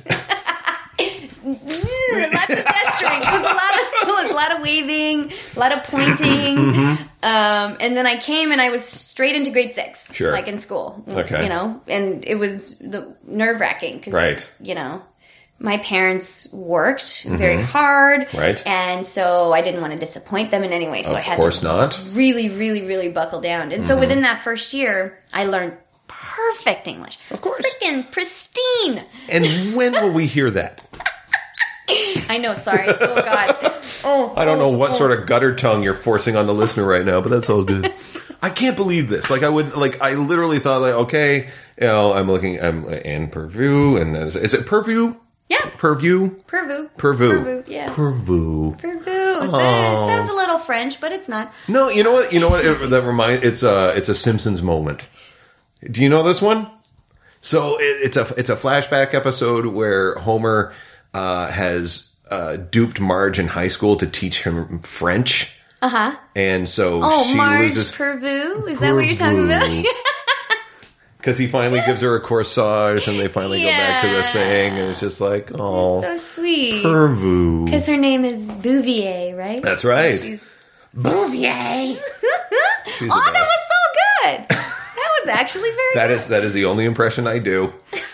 lots of gesturing. It was a lot of, it was a lot of waving, a lot of pointing. Mm-hmm. Um, and then I came and I was straight into grade six, Sure. like in school. Okay. You know, and it was the nerve wracking because, Right. you know, my parents worked very hard, Mm-hmm. Right. And so I didn't want to disappoint them in any way. So Of I had course to not. really, really, really buckle down. And Mm-hmm. so within that first year, I learned perfect English. Of course. Freaking pristine. And when will we hear that? I know. Sorry. Oh God. Oh. I don't know what sort of gutter tongue you're forcing on the listener right now, but that's all good. I can't believe this. Like I would, like I literally thought, like, okay, you know, I'm looking, I'm in Purview, and is, is it Purview? Yeah. Purview? Purview. Purview. Purview, yeah. Purview. Purview. It Oh. sounds a little French, but it's not. No, you know what? You know what? It, that remind it's a it's a Simpsons moment. Do you know this one? So it, it's a it's a flashback episode where Homer uh, has uh, duped Marge in high school to teach him French. Uh huh. And so oh, she Marge loses. Pervu? Is that what you're talking about? Because he finally gives her a corsage, and they finally yeah. go back to the thing, and it's just like, oh, so sweet. Pervu. Because her name is Bouvier, right? That's right. She's... Bouvier. Oh, that was so good. That was actually very that good. is that is the only impression I do.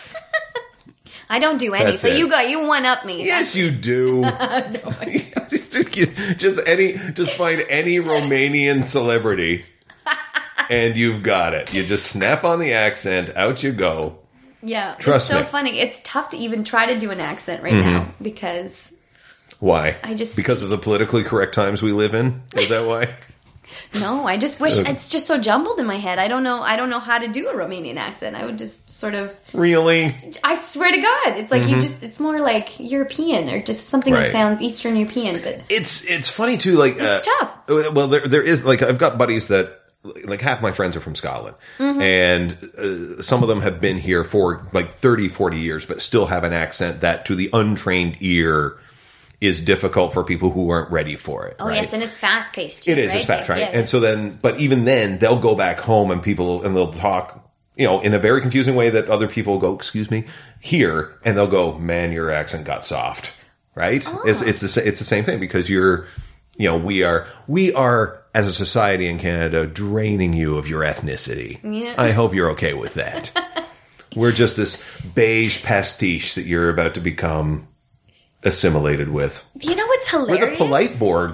I don't do any, That's so it. you got you one up me. Yes, you do. no, I don't. just any, just find any Romanian celebrity, and you've got it. You just snap on the accent, out you go. Yeah, Trust it's so me. funny. It's tough to even try to do an accent right Mm-hmm. now because Why? I just because of the politically correct times we live in. Is that why? no. I just wish it's just so jumbled in my head. I don't know. I don't know how to do a Romanian accent. I would just sort of. Really? I swear to God, it's like Mm-hmm. you just. It's more like European or just something Right. that sounds Eastern European, but. It's it's funny too. Like It's uh, tough. Well, there there is like I've got buddies that like half my friends are from Scotland, Mm-hmm. and uh, some of them have been here for like thirty, forty years, but still have an accent that to the untrained ear is difficult for people who aren't ready for it. Oh right? yes, and it's fast paced too. It is. right? It's fast, right? Yeah. And so then, but even then, they'll go back home and people, and they'll talk, you know, in a very confusing way that other people go, excuse me, here, and they'll go, man, your accent got soft, right? Oh. It's it's the sa- it's the same thing because you're, you know, we are we are as a society in Canada draining you of your ethnicity. Yeah. I hope you're okay with that. We're just this beige pastiche that you're about to become assimilated with. You know what's hilarious? We're the polite Borg.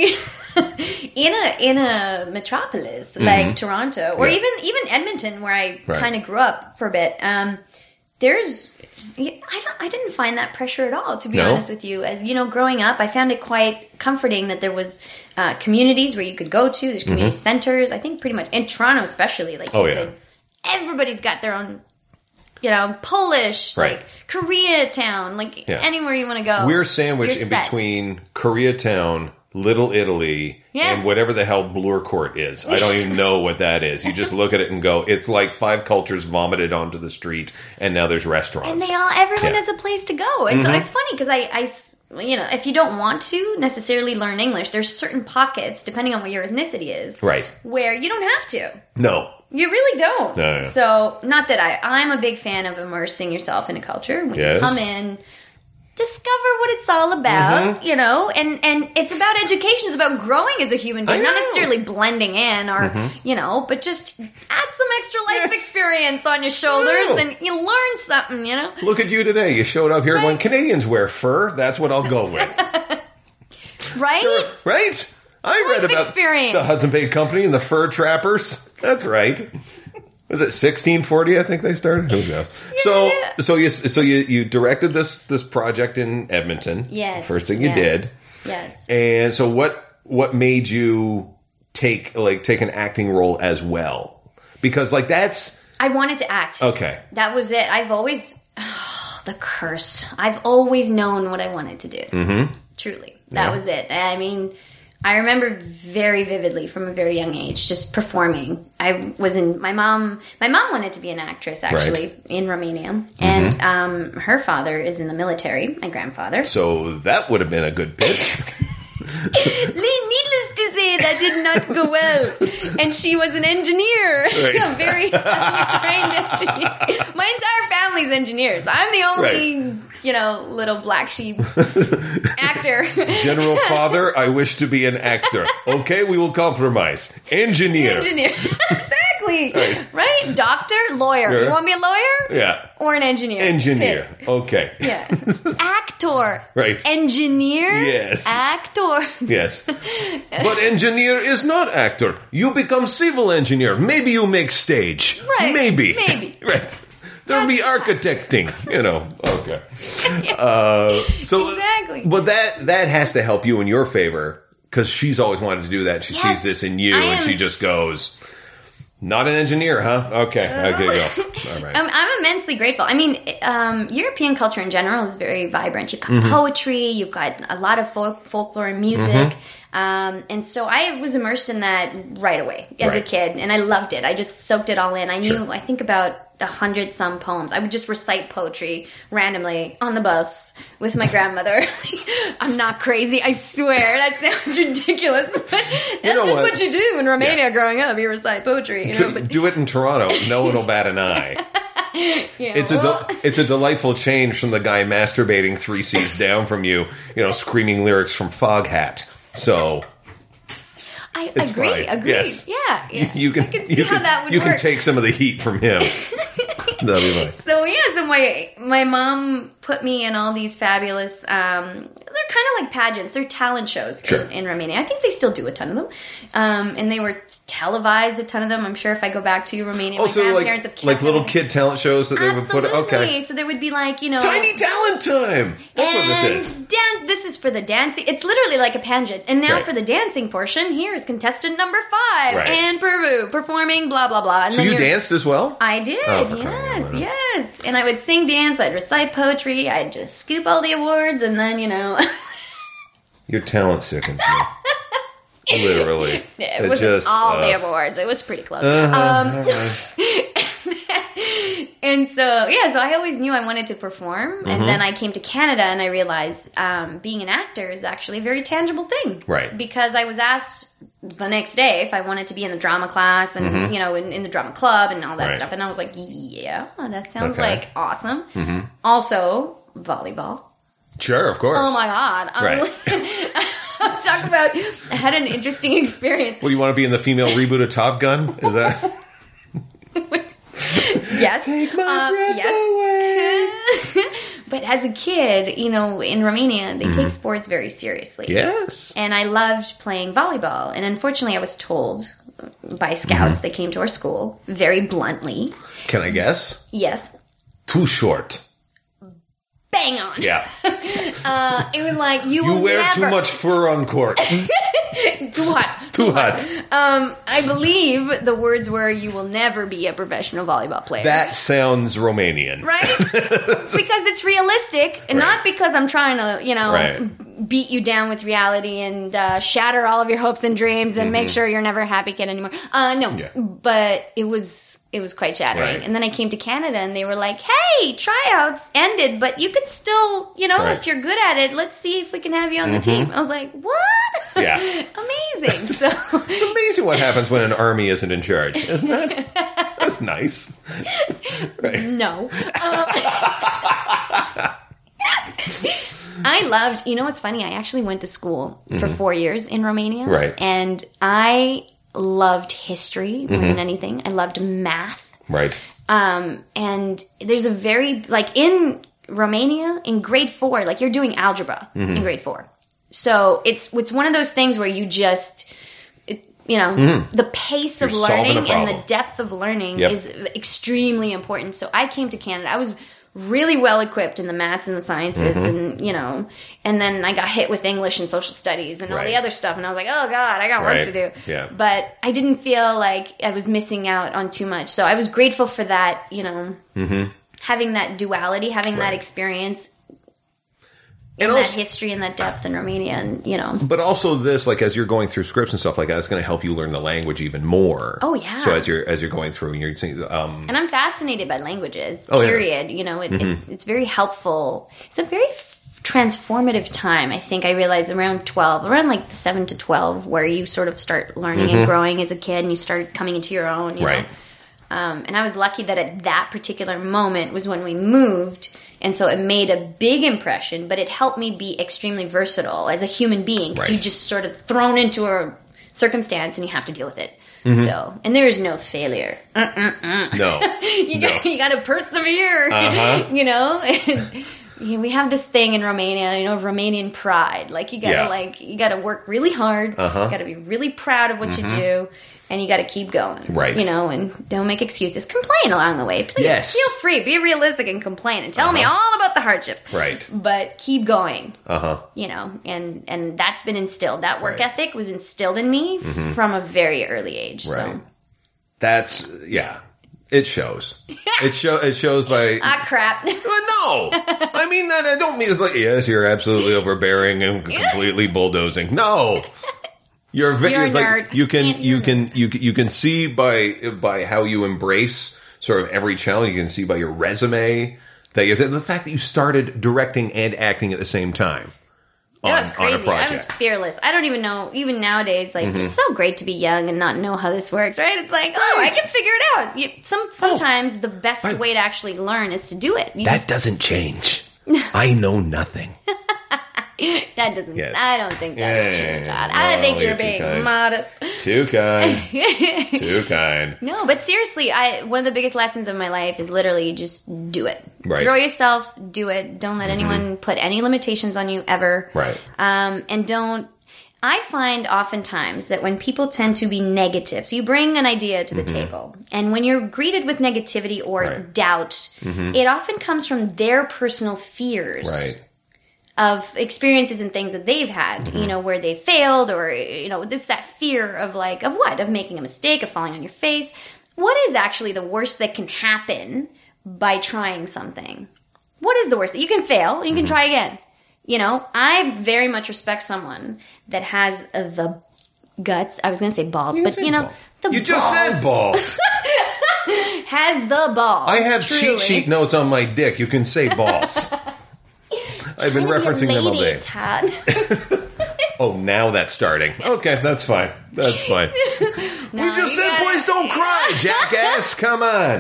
in a in a metropolis like Toronto or Yeah. even even Edmonton where I Right. kind of grew up for a bit, um, there's I don't I didn't find that pressure at all, to be No? honest with you. As you know, growing up, I found it quite comforting that there was uh, communities where you could go to. There's community centers. I think pretty much in Toronto, especially, like Mm-hmm. Oh, you yeah. could, everybody's got their own. You know, Polish, Right. like Koreatown, like Yeah. anywhere you want to go. We're sandwiched you're in set. between Koreatown, Little Italy, Yeah. and whatever the hell Bloor Court is. I don't even know what that is. You just look at it and go, it's like five cultures vomited onto the street, and now there's restaurants. And they all, everyone Yeah. has a place to go. And so it's funny because I, I s- you know, if you don't want to necessarily learn English, there's certain pockets, depending on what your ethnicity is, Right. where you don't have to. No. You really don't. No, no. So, not that I, I'm a big fan of immersing yourself in a culture. When Yes. you come in, discover what it's all about, Mm-hmm. you know, and, and it's about education. It's about growing as a human being, I not know. necessarily blending in or, you know, but just add some extra life Yes. experience on your shoulders know. and you learn something, you know? Look at you today. You showed up here going, Canadians wear fur. That's what I'll go with. Right? Right? I Life read about experience. the Hudson Bay Company and the fur trappers. That's right. Was it sixteen forty? I think they started. Who knows? So, Yeah. so you, so you, you directed this this project in Edmonton. Yes. First thing you yes, did, Yes. and so what? What made you take like take an acting role as well? Because like that's I wanted to act. okay. That was it. I've always oh, the curse. I've always known what I wanted to do. Mm-hmm. Truly, that Yeah. was it. I mean, I remember very vividly from a very young age just performing. I was in my mom. My mom wanted to be an actress actually in Romania, and um, her father is in the military. My grandfather. So that would have been a good pitch. Needless to say, that did not go well. And she was an engineer, Right. a very highly trained engineer. My entire family's engineers. I'm the only, Right. you know, little black sheep actor. General Father, I wish to be an actor. Okay, we will compromise. Engineer. Engineer. Exactly. Right. Right? Doctor, lawyer. Yeah. You want to be a lawyer? Yeah. Or an engineer? Engineer. Pick. Okay. Yeah. Actor. Right. Engineer. Yes. Actor. Yes. But engineer is not actor. You become civil engineer. Maybe you make stage. Right. Maybe. Maybe. Right. There'll be architecting, you know. Okay. Uh, so, Exactly. But that that has to help you in your favor because she's always wanted to do that. She Yes. sees this in you, I and am she just s- goes, "Not an engineer, huh? Okay, okay, go. All right. I'm, I'm immensely grateful. I mean, um, European culture in general is very vibrant. You've got Mm-hmm. poetry, you've got a lot of folk, folklore and music. Mm-hmm. Um, and so I was immersed in that right away as Right. a kid, and I loved it. I just soaked it all in. I knew, Sure. I think about a hundred some poems. I would just recite poetry randomly on the bus with my grandmother. I'm not crazy, I swear. That sounds ridiculous, but that's know just what? what you do in Romania Yeah. growing up. You recite poetry, you know. To- But do it in Toronto. No one will bat an eye. yeah, It's a well, del- it's a delightful change from the guy masturbating three seats down from you, you know, screaming lyrics from Foghat. So I it's agree. fine. Agree. Yes. Yeah, yeah. you can I can see you how can, that would you work. can take some of the heat from him. That'll be fine. So yeah, so my my mom put me in all these fabulous. Um, they're kind of like pageants. They're talent shows Sure. in, in Romania. I think they still do a ton of them, um, and they were televised. A ton of them. I'm sure if I go back to Romania, Also, my like grandparents have kept like little them. kid talent shows that they Absolutely. would put. Okay, So there would be like you know Tiny Talent Time. That's what and this is. Dan- this is for the dancing. It's literally like a pageant. And now Right. for the dancing portion, here is contestant number five, Right. and Peru performing blah blah blah. And So you you're- danced as well? I did, Oh, for crying out yes, loud. yes. And I would sing, dance, I'd recite poetry, I'd just scoop all the awards, and then, you know, Your talent sickens me. Literally. it wasn't just, all the uh, awards. It was pretty close. uh-huh, Um, all right. and so, yeah, so I always knew I wanted to perform. Mm-hmm. And then I came to Canada and I realized um, being an actor is actually a very tangible thing. Right. Because I was asked the next day if I wanted to be in the drama class and, you know, in, in the drama club and all that Mm-hmm. Right. stuff. And I was like, yeah, that sounds Okay. like awesome. Also, volleyball. Sure, of course. Oh my god! Right. Um, talk about. I had an interesting experience. Well, you want to be in the female reboot of Top Gun? Is that? Yes. Take my Um, breath yes. away. But as a kid, you know, in Romania, they take sports very seriously. Yes. And I loved playing volleyball. And unfortunately, I was told by scouts that came to our school very bluntly, Can I guess? yes, Too short. bang on. Yeah. Uh, it was like, you, You will wear never. too much fur on court. Too hot. Too hot. Um, I believe the words were, you will never be a professional volleyball player. That sounds Romanian. Right? Because it's realistic, and Right. not because I'm trying to, you know, Right. beat you down with reality and uh, shatter all of your hopes and dreams and make sure you're never a happy kid anymore. Uh, no, Mm-hmm. Yeah. but it was it was quite shattering. Right. And then I came to Canada, and they were like, "Hey, tryouts ended, but you could still, you know, Right. Mm-hmm. if you're good at it, let's see if we can have you on the team." I was like, "What? Yeah. Amazing!" So. It's amazing what happens when an army isn't in charge, isn't it? That's nice. Right. No. Um, I loved, you know what's funny? I actually went to school for four years in Romania. Right. And I loved history more than anything. I loved math. Right. Um, and there's a very, like in Romania, in grade four, like you're doing algebra in grade four. So it's, it's one of those things where you just, it, you know, the pace of You're solving a learning and the problem. depth of learning Yep. is extremely important. So I came to Canada. I was really well equipped in the maths and the sciences and, you know, and then I got hit with English and social studies and all Right. the other stuff. And I was like, oh God, I got work Right. to do. Yeah. But I didn't feel like I was missing out on too much. So I was grateful for that, you know, having that duality, having that Mm-hmm. Right. experience in And that also- history and that depth in Romania. And, you know, But also this, like as you're going through scripts and stuff like that, it's going to help you learn the language even more. Oh, yeah. So as you're as you're going through, and you're saying, um, and I'm fascinated by languages, Oh, yeah. period. You know, it, it, it's very helpful. It's a very f- transformative time. I think I realized around twelve, around like the seven to twelve, where you sort of start learning and growing as a kid and you start coming into your own, you Right. know. Um, and I was lucky that at that particular moment was when we moved. And so it made a big impression, but it helped me be extremely versatile as a human being. Because Right. you just sort of thrown into a circumstance and you have to deal with it. Mm-hmm. So, and there is no failure. no, You No. got, you got to persevere, Uh-huh. you know. And, you know, we have this thing in Romania, you know, Romanian pride. Like you got to Yeah. like you got to work really hard. Uh-huh. You got to be really proud of what Mm-hmm. you do, and you got to keep going. Right. You know, and don't make excuses. Complain along the way, please. Yes. Feel free. Be realistic and complain, and tell me all about the hardships. Right. But keep going. Uh huh. You know, and and that's been instilled. That work Right. Mm-hmm. ethic was instilled in me from a very early age. Right. So. That's yeah. It shows. It show. It shows by. Ah, crap. Well, no, I mean that. I don't mean it's like yes, you're absolutely overbearing and completely bulldozing. No, You're, a, You're a like, nerd. You can You're you a can you can you can see by by how you embrace sort of every challenge. You can see by your resume that you're the fact that you started directing and acting at the same time. It on, was crazy. I was fearless. I don't even know, even nowadays, like, mm-hmm. it's so great to be young and not know how this works, right? It's like, oh, I can figure it out. You, some Sometimes oh, the best right. way to actually learn is to do it. You that just, doesn't change. I know nothing. That doesn't, yes. I don't think that yeah, would change that. No, I think you're being kind. modest. Too kind. Too kind. No, but seriously, I one of the biggest lessons of my life is literally just do it. Right. Throw yourself, do it. Don't let mm-hmm. anyone put any limitations on you ever. Right. Um, and don't, I find oftentimes that when people tend to be negative, so you bring an idea to the mm-hmm. table, and when you're greeted with negativity or right. doubt, mm-hmm. it often comes from their personal fears. Right. Of experiences and things that they've had, mm-hmm. you know, where they failed, or, you know, this, that fear of like, of what? Of making a mistake, of falling on your face. What is actually the worst that can happen by trying something? What is the worst? You can fail, you can mm-hmm. try again. You know, I very much respect someone that has the guts. I was going to say balls, you but you know, ball. the You balls. just said balls. Has the balls. I have truly. cheat sheet notes on my dick. You can say balls. I've been referencing them all day. Todd. Oh, now that's starting. Okay, that's fine. That's fine. No, we just said, gotta, boys don't cry, jackass. Come on.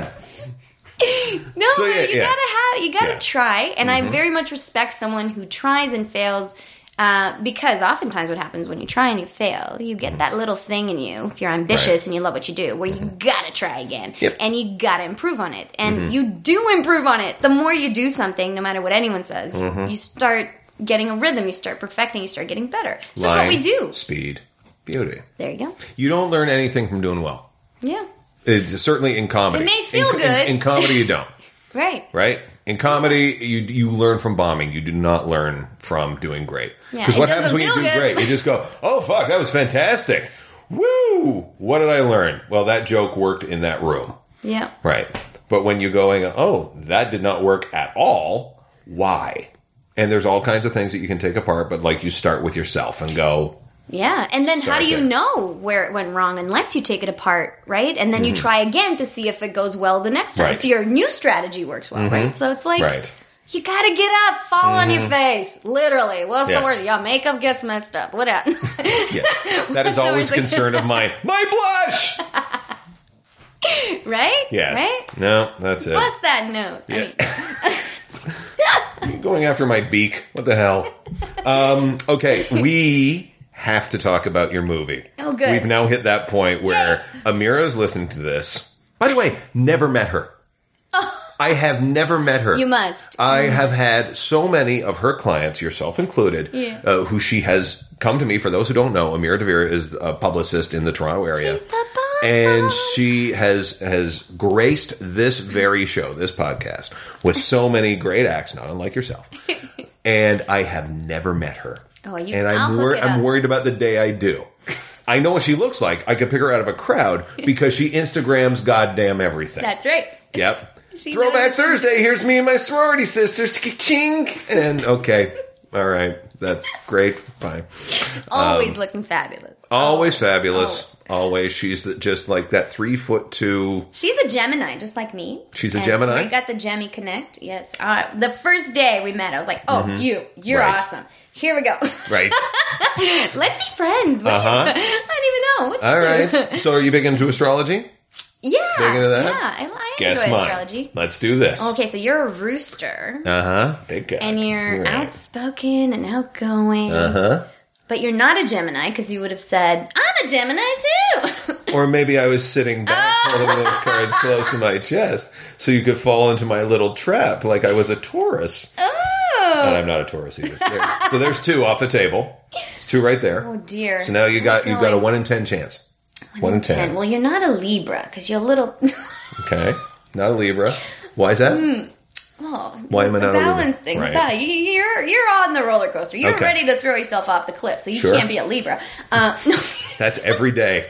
No, so, yeah, you yeah. gotta have, you gotta yeah. try, and mm-hmm. I very much respect someone who tries and fails. Uh, because oftentimes what happens when you try and you fail, you get that little thing in you, if you're ambitious right. and you love what you do, where you gotta try again. Yep. And you gotta improve on it. And mm-hmm. you do improve on it. The more you do something, no matter what anyone says, mm-hmm. you, you start getting a rhythm, you start perfecting, you start getting better. It's Line, just what we do. Speed. Beauty. There you go. You don't learn anything from doing well. Yeah. It's certainly in comedy. It may feel in, good. In, in comedy, you don't. Right. Right? In comedy, you you learn from bombing. You do not learn from doing great. Yeah, because what happens when you do good. great? You just go, oh, fuck, that was fantastic. Woo! What did I learn? Well, that joke worked in that room. Yeah. Right. But when you're going, oh, that did not work at all, why? And there's all kinds of things that you can take apart, but like you start with yourself and go... Yeah, and then how do you there. know where it went wrong unless you take it apart, right? And then mm-hmm. you try again to see if it goes well the next time, right. if your new strategy works well, mm-hmm. right? So it's like, right. you gotta get up, fall mm-hmm. on your face, literally. What's yes. the word? Your makeup gets messed up. What happened? Yes. That is always a concern of mine. My blush! Right? Yes. Right? No, that's it. Bust that nose. Yeah. I mean... Going after my beak. What the hell? Um, okay, we... have to talk about your movie. Oh, good. We've now hit that point where Amira's listening to this. By the way, never met her. Oh. I have never met her. You must. I you have must. had so many of her clients, yourself included, yeah. uh, who she has come to me. For those who don't know, Amira Devere is a publicist in the Toronto area. She's the bomb. And she has has graced this very show, this podcast, with so many great acts, not unlike yourself. And I have never met her. Oh, you, and I'm, wor- I'm worried about the day I do. I know what she looks like. I could pick her out of a crowd because she Instagrams goddamn everything. That's right. Yep. Throwback Thursday. Here's me and my sorority sisters. Ching. And okay. All right. That's great. Fine. Always um, looking fabulous. Always fabulous. Always. Always. She's just like that three foot two. She's a Gemini, just like me. She's a and Gemini? We got the Gemmy Connect. Yes. Uh, the first day we met, I was like, oh, mm-hmm. you. You're right. awesome. Here we go. Right. Let's be friends. What uh-huh. do you do? I don't even know. What do All you do? right. So are you big into astrology? Yeah. Big into that? Yeah. I, I Guess enjoy mine. astrology. Let's do this. Okay, so you're a rooster. Uh-huh. Big guy. And you're right. outspoken and outgoing. Uh-huh. But you're not a Gemini because you would have said, I'm a Gemini too. Or maybe I was sitting back holding those cards close to my chest so you could fall into my little trap like I was a Taurus. Oh. And I'm not a Taurus either. There's, so there's two off the table. There's two right there. Oh, dear. So now you got, you've got a one in ten chance. One, one in ten. ten. Well, you're not a Libra because you're a little... Okay. Not a Libra. Why is that? Mm. Oh, why am I the not a Libra? balance thing. Right. About you, you're you're on the roller coaster. You're okay. ready to throw yourself off the cliff, so you sure. can't be a Libra. Uh, no. That's every day.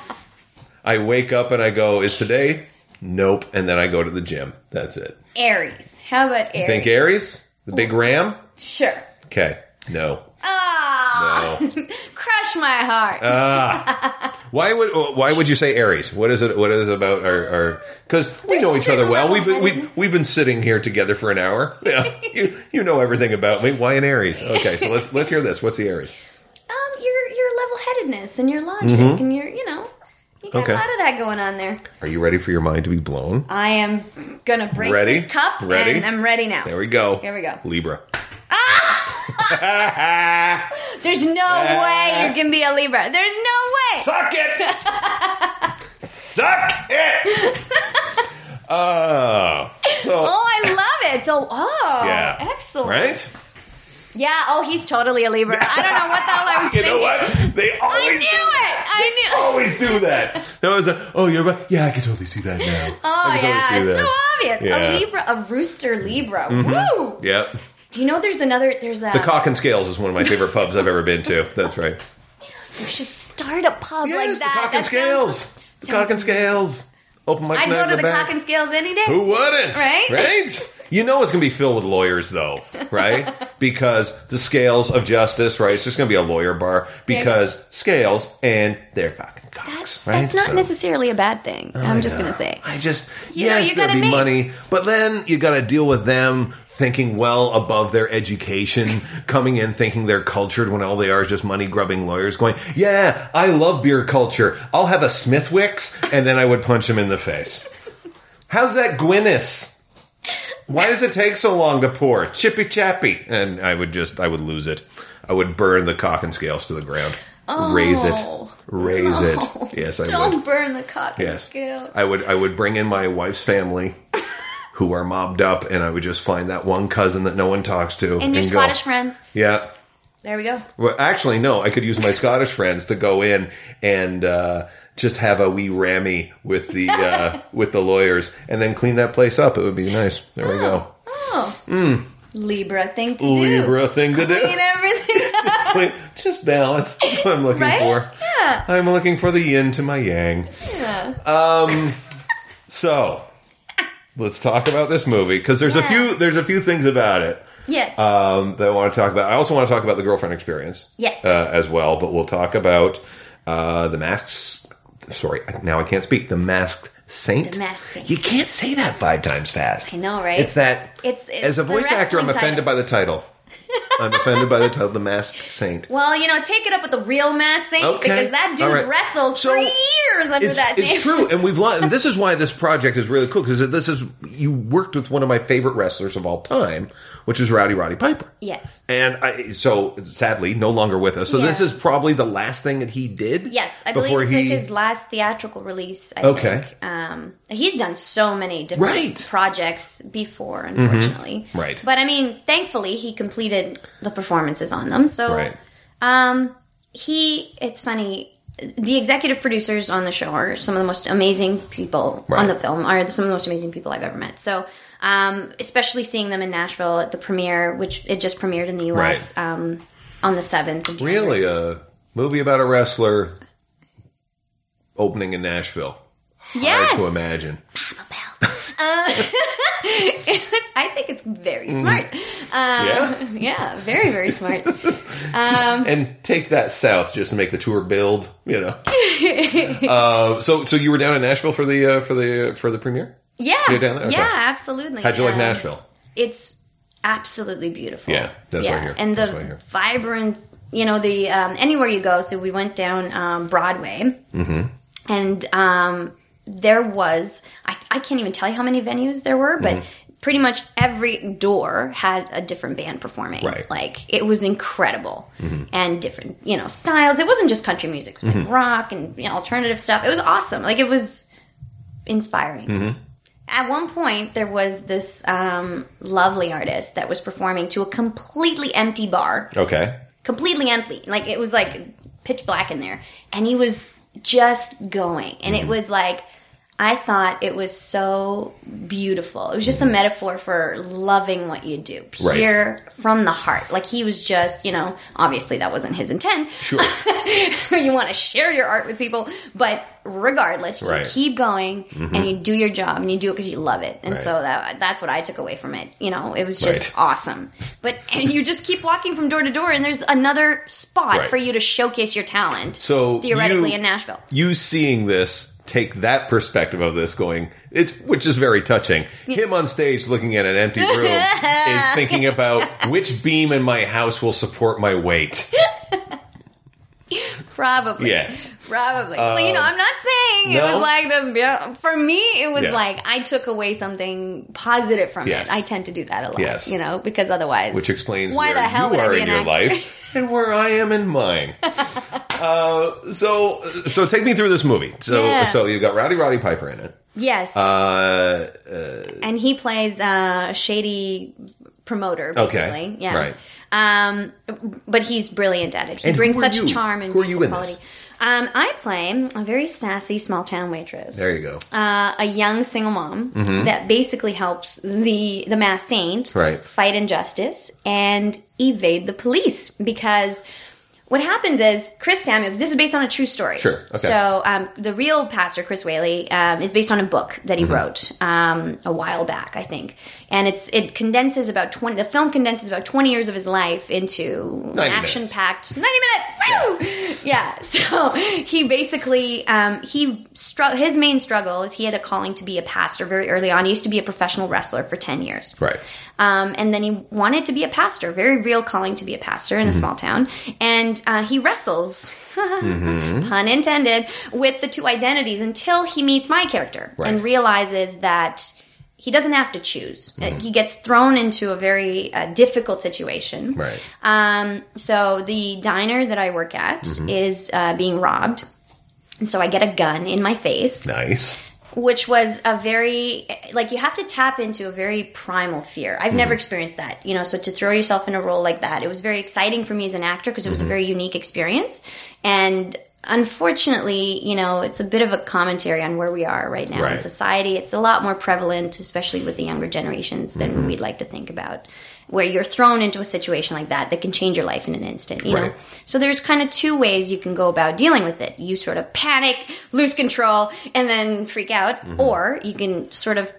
I wake up and I go, is today? Nope. And then I go to the gym. That's it. Aries. How about Aries? You think Aries? The big ram? Sure. Okay. No. Ah. No. crush my heart. Ah. Why would why would you say Aries? What is it? What is it about our? Because we There's know a each other certain well. We've been we, level-headedness. we've been sitting here together for an hour. Yeah, you you know everything about me. Why an Aries? Okay, so let's let's hear this. What's the Aries? Um, your your level-headedness and your logic Mm-hmm. and your you know you got Okay. a lot of that going on there. Are you ready for your mind to be blown? I am gonna brace Ready? this cup, Ready? and I'm ready now. There we go. Here we go. Libra. There's no way you can be a Libra. There's no way. Suck it! Suck it! Oh. So, Oh, I love it. So, oh, yeah. excellent. Right? Yeah. Oh, he's totally a Libra. I don't know what the hell I was You thinking. know what? They always I knew it. I knew. always do that. That was a, oh, you're right. Yeah, I can totally see that now. Oh I can yeah, totally it's see so that. obvious. Yeah. A Libra, a rooster Libra. Woo! Yep. Do you know there's another? There's a. The Cock and Scales is one of my favorite pubs I've ever been to. That's right. You should start a pub like Yes, that. the Cock That and Scales. sounds- The sounds Cock and amazing. Scales. Open mic I'd night go in to the the back. Cock and Scales any day. Who wouldn't? Right? Right? You know it's going to be filled with lawyers, though, right? Because the Scales of Justice, right? It's just going to be a lawyer bar because Scales and they're fucking cocks, That's, right? that's not So- necessarily a bad thing. I'm just I know. gonna say. I just, You know, yes, you there'll gotta be make- money, but then you got to deal with them thinking well above their education, coming in thinking they're cultured when all they are is just money grubbing lawyers going, yeah, I love beer culture. I'll have a Smithwick's, and then I would punch him in the face. How's that Guinness? Why does it take so long to pour? Chippy chappy. And I would just, I would lose it. I would burn the Cock and Scales to the ground. Raise it. Raise No. it. Yes, I Don't would. burn the Cock and Yes. Scales. I would I would bring in my wife's family who are mobbed up, and I would just find that one cousin that no one talks to. and your go, Scottish friends. Yeah. There we go. Well, actually, no. I could use my Scottish friends to go in and uh, just have a wee rammy with the uh, with the lawyers, and then clean that place up. It would be nice. There we go. Oh. Libra thing to do. Libra thing to do. Clean everything up. Clean- Just balance. That's what I'm looking Right? for. Yeah. I'm looking for the yin to my yang. Yeah. Um, so let's talk about this movie because there's a Yeah. few there's a few things about it Yes. um, that I want to talk about. I also want to talk about the girlfriend experience, Yes. uh, as well. But we'll talk about uh, the masked. Sorry, now I can't speak. The Masked Saint. The Masked Saint. You can't say that five times fast. I know, right? It's that. It's- it's as a the voice actor, I'm wrestling offended title. by the title. I'm offended by the title, The Masked Saint. Well, you know, take it up with the real Masked Saint Okay. because that dude All right. wrestled So, for years under It's, that name. it's true, and we've learned, and this is why this project is really cool because this is you worked with one of my favorite wrestlers of all time, which is Rowdy Roddy Piper. Yes. And I, so sadly, no longer with us. So Yeah. this is probably the last thing that he did. Yes, I before believe it's he, like his last theatrical release. I Okay. think. Um, he's done so many different Right. projects before, unfortunately. Right. But I mean, thankfully, he completed the performances on them. So, Right. um, he. It's funny. The executive producers on the show are some of the most amazing people Right. on the film. Are some of the most amazing people I've ever met. So, um, especially seeing them in Nashville at the premiere, which it just premiered in the U S Right. um, on the seventh of January. Really a movie about a wrestler opening in Nashville. Yes. Hard to imagine. Uh, it was, I think it's very smart. Uh, Yeah. yeah, very, very smart. Um, And take that south just to make the tour build. You know. uh, so so you were down in Nashville for the uh, for the for the premiere. yeah, You're down there? Okay. yeah, absolutely. How'd you like Um, Nashville? It's absolutely beautiful. Yeah, that's what I hear. And the That's what I hear. vibrant, you know, the um, anywhere you go. So we went down um, Broadway, Mm-hmm. and um, there was I, I can't even tell you how many venues there were, but. Pretty much every door had a different band performing. Right. Like, it was incredible. And different, you know, styles. It wasn't just country music. It was like rock and you know, alternative stuff. It was awesome. Like, it was inspiring. At one point, there was this um, lovely artist that was performing to a completely empty bar. Okay. Completely empty. Like, it was like pitch black in there. And he was just going. And it was like... I thought it was so beautiful. It was just a metaphor for loving what you do, pure right. from the heart. Like he was just, you know, obviously that wasn't his intent. Sure. You want to share your art with people, but regardless, you right. keep going mm-hmm. and you do your job and you do it because you love it. And right. so that that's what I took away from it. You know, it was just right. awesome. But and you just keep walking from door to door and there's another spot right. for you to showcase your talent. So theoretically you, in Nashville. You seeing this, take that perspective of this going, it's which is very touching. Him on stage looking at an empty room is thinking about which beam in my house will support my weight. Probably. Yes. Probably. Um, but, you know, I'm not saying no? it was like this. For me, it was yeah. like I took away something positive from yes. it. I tend to do that a lot, yes. you know, because otherwise. Which explains why where the hell you would are I be in an your actor? life and where I am in mine. uh, so, so take me through this movie. So, Yeah. so you've got Rowdy Roddy Piper in it. Yes. Uh, uh, and he plays a shady promoter, basically. Okay. Yeah. Right. Um, but he's brilliant at it. He And brings who are such you? charm and Who are you in quality. this? Um, I play a very sassy small town waitress. There you go. Uh, a young single mom Mm-hmm. that basically helps the the masked saint Right. fight injustice and evade the police because. What happens is Chris Samuels. This is based on a true story. Sure. Okay. So um, the real pastor, Chris Whaley, um, is based on a book that he Mm-hmm. wrote um, a while back, I think, and it's it condenses about twenty. The film condenses about twenty years of his life into an action-packed ninety minutes. Woo! Yeah. So he basically um, he str- his main struggle is he had a calling to be a pastor very early on. He used to be a professional wrestler for ten years. Right. Um, and then he wanted to be a pastor, very real calling to be a pastor in a Mm-hmm. small town. And uh, he wrestles, mm-hmm. pun intended, with the two identities until he meets my character Right. and realizes that he doesn't have to choose. Mm-hmm. He gets thrown into a very uh, difficult situation. Right. Um, so the diner that I work at Mm-hmm. is uh, being robbed. And so I get a gun in my face. Nice. Which was a very, like, you have to tap into a very primal fear. I've mm-hmm. never experienced that, you know, so to throw yourself in a role like that, it was very exciting for me as an actor because it was mm-hmm. a very unique experience. And unfortunately, you know, it's a bit of a commentary on where we are right now right. in society. It's a lot more prevalent, especially with the younger generations, than mm-hmm. we'd like to think about. Where you're thrown into a situation like that that can change your life in an instant, you right. know? So there's kind of two ways you can go about dealing with it. You sort of panic, lose control, and then freak out. Mm-hmm. Or you can sort of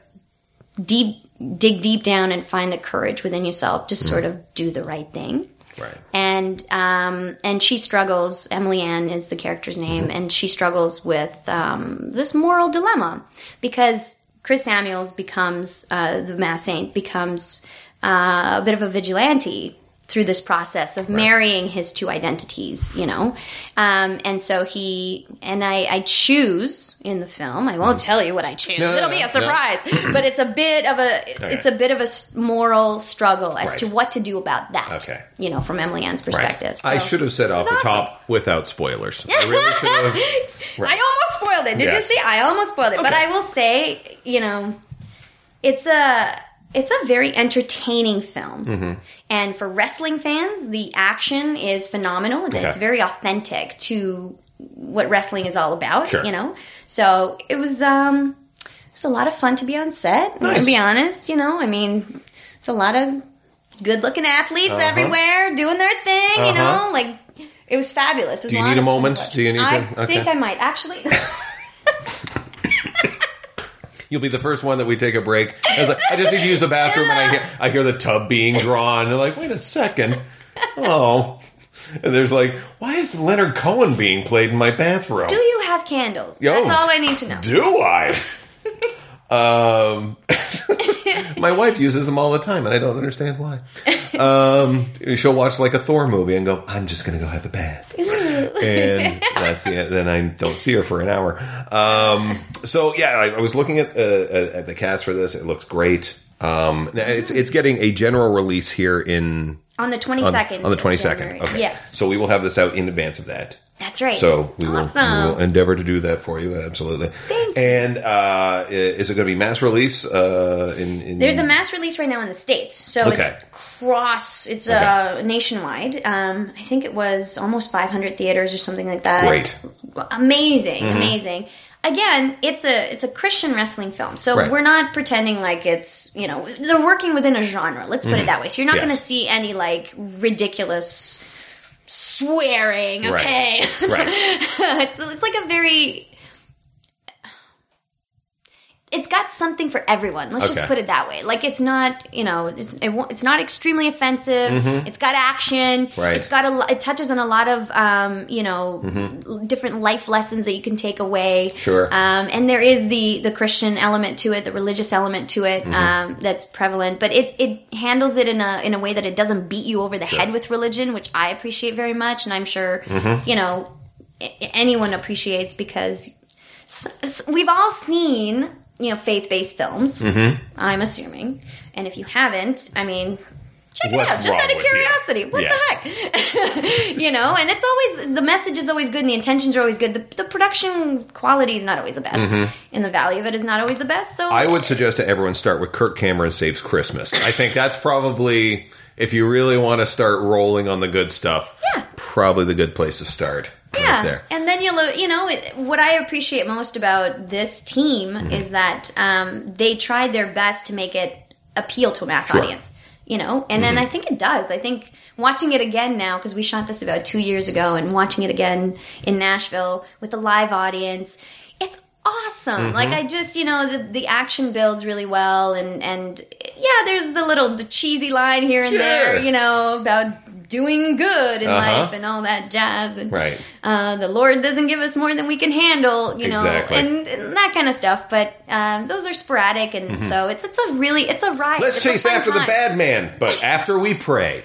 deep dig deep down and find the courage within yourself to mm-hmm. sort of do the right thing. Right. And um, and she struggles, Emily Ann is the character's name, mm-hmm. and she struggles with um, this moral dilemma. Because Chris Samuels becomes, uh, the masked saint, becomes... Uh, a bit of a vigilante through this process of right. marrying his two identities, you know? Um, and so he, and I, I choose in the film, I won't tell you what I choose, no, it'll no, be a surprise, no. But it's a bit of a, okay. it's a bit of a moral struggle as right. to what to do about that, okay. you know, from Emily Ann's perspective. Right. So, I should have said off the awesome. top without spoilers. I really should have. Right. I almost spoiled it. Did yes. you see? I almost spoiled it. Okay. But I will say, you know, it's a... It's a very entertaining film. Mm-hmm. And for wrestling fans, the action is phenomenal. Okay. It's very authentic to what wrestling is all about, sure. you know? So it was um, it was a lot of fun to be on set, nice. to be honest, you know? I mean, it's a lot of good-looking athletes uh-huh. everywhere doing their thing, uh-huh. you know? Like, it was fabulous. It was Do you a need a moment? Do you need I to? Okay. think I might. Actually... You'll be the first one that we take a break. I was like, I just need to use the bathroom, and I hear I hear the tub being drawn. And they're like, wait a second. Oh. And there's like, why is Leonard Cohen being played in my bathroom? Do you have candles? Yo, That's all I need to know. Do I? um, my wife uses them all the time, and I don't understand why. Um, she'll watch like a Thor movie and go, I'm just going to go have a bath. And that's the end. Then I don't see her for an hour. Um, so yeah, I, I was looking at, uh, at the cast for this. It looks great. Um, it's it's getting a general release here in on the twenty-second. On, on the twenty-second. Okay. Yes. So we will have this out in advance of that. That's right. So we, awesome. will, we will endeavor to do that for you. Absolutely. Thank you. And uh, is it going to be mass release? Uh, in, in There's a mass release right now in the States. So okay. it's cross. It's okay. uh, nationwide. Um, I think it was almost five hundred theaters or something like that. Great. Amazing. Mm-hmm. Amazing. again, it's a it's a Christian wrestling film, so Right. we're not pretending like it's, you know, they're working within a genre. Let's put it that way. So you're not Yes. going to see any like ridiculous swearing. Okay, Right. Right. it's it's like a very. It's got something for everyone. Let's just Okay. put it that way. Like, it's not, you know, it's, it, won't- it's not extremely offensive. It's got action. Right. It's got a, lo- it touches on a lot of, um, you know, l- different life lessons that you can take away. Sure. Um, and there is the the Christian element to it, the religious element to it, um, that's prevalent. But it, it handles it in a in a way that it doesn't beat you over the head with religion, which I appreciate very much, and I'm sure, you know, a- anyone appreciates, because s- s- we've all seen, you know, faith-based films, Mm-hmm. I'm assuming. And if you haven't, I mean, check What's it out. Just wrong out of with you? curiosity. What Yes. the heck? You know, and it's always, the message is always good and the intentions are always good. The, the production quality is not always the best. And the value of it is not always the best. So Mm-hmm. I would suggest to everyone start with Kirk Cameron Saves Christmas. I think that's probably, if you really want to start rolling on the good stuff, Yeah. probably the good place to start. yeah. Right there. And then you'll, you know, it- what I appreciate most about this team Mm-hmm. is that um, they tried their best to make it appeal to a mass Sure. audience. You know, and then I think it does. I think watching it again now, because we shot this about two years ago, and watching it again in Nashville with a live audience, it's awesome. Like, I just, you know, the, the action builds really well, and and yeah, there's the little the cheesy line here and Sure. there, you know, about doing good in Uh-huh. life and all that jazz, and Right. uh, the Lord doesn't give us more than we can handle, you know, Exactly. and, and that kind of stuff. But um, those are sporadic, and so it's it's a really it's a ride. Let's It's a chase fun after the time. bad man, but after we pray.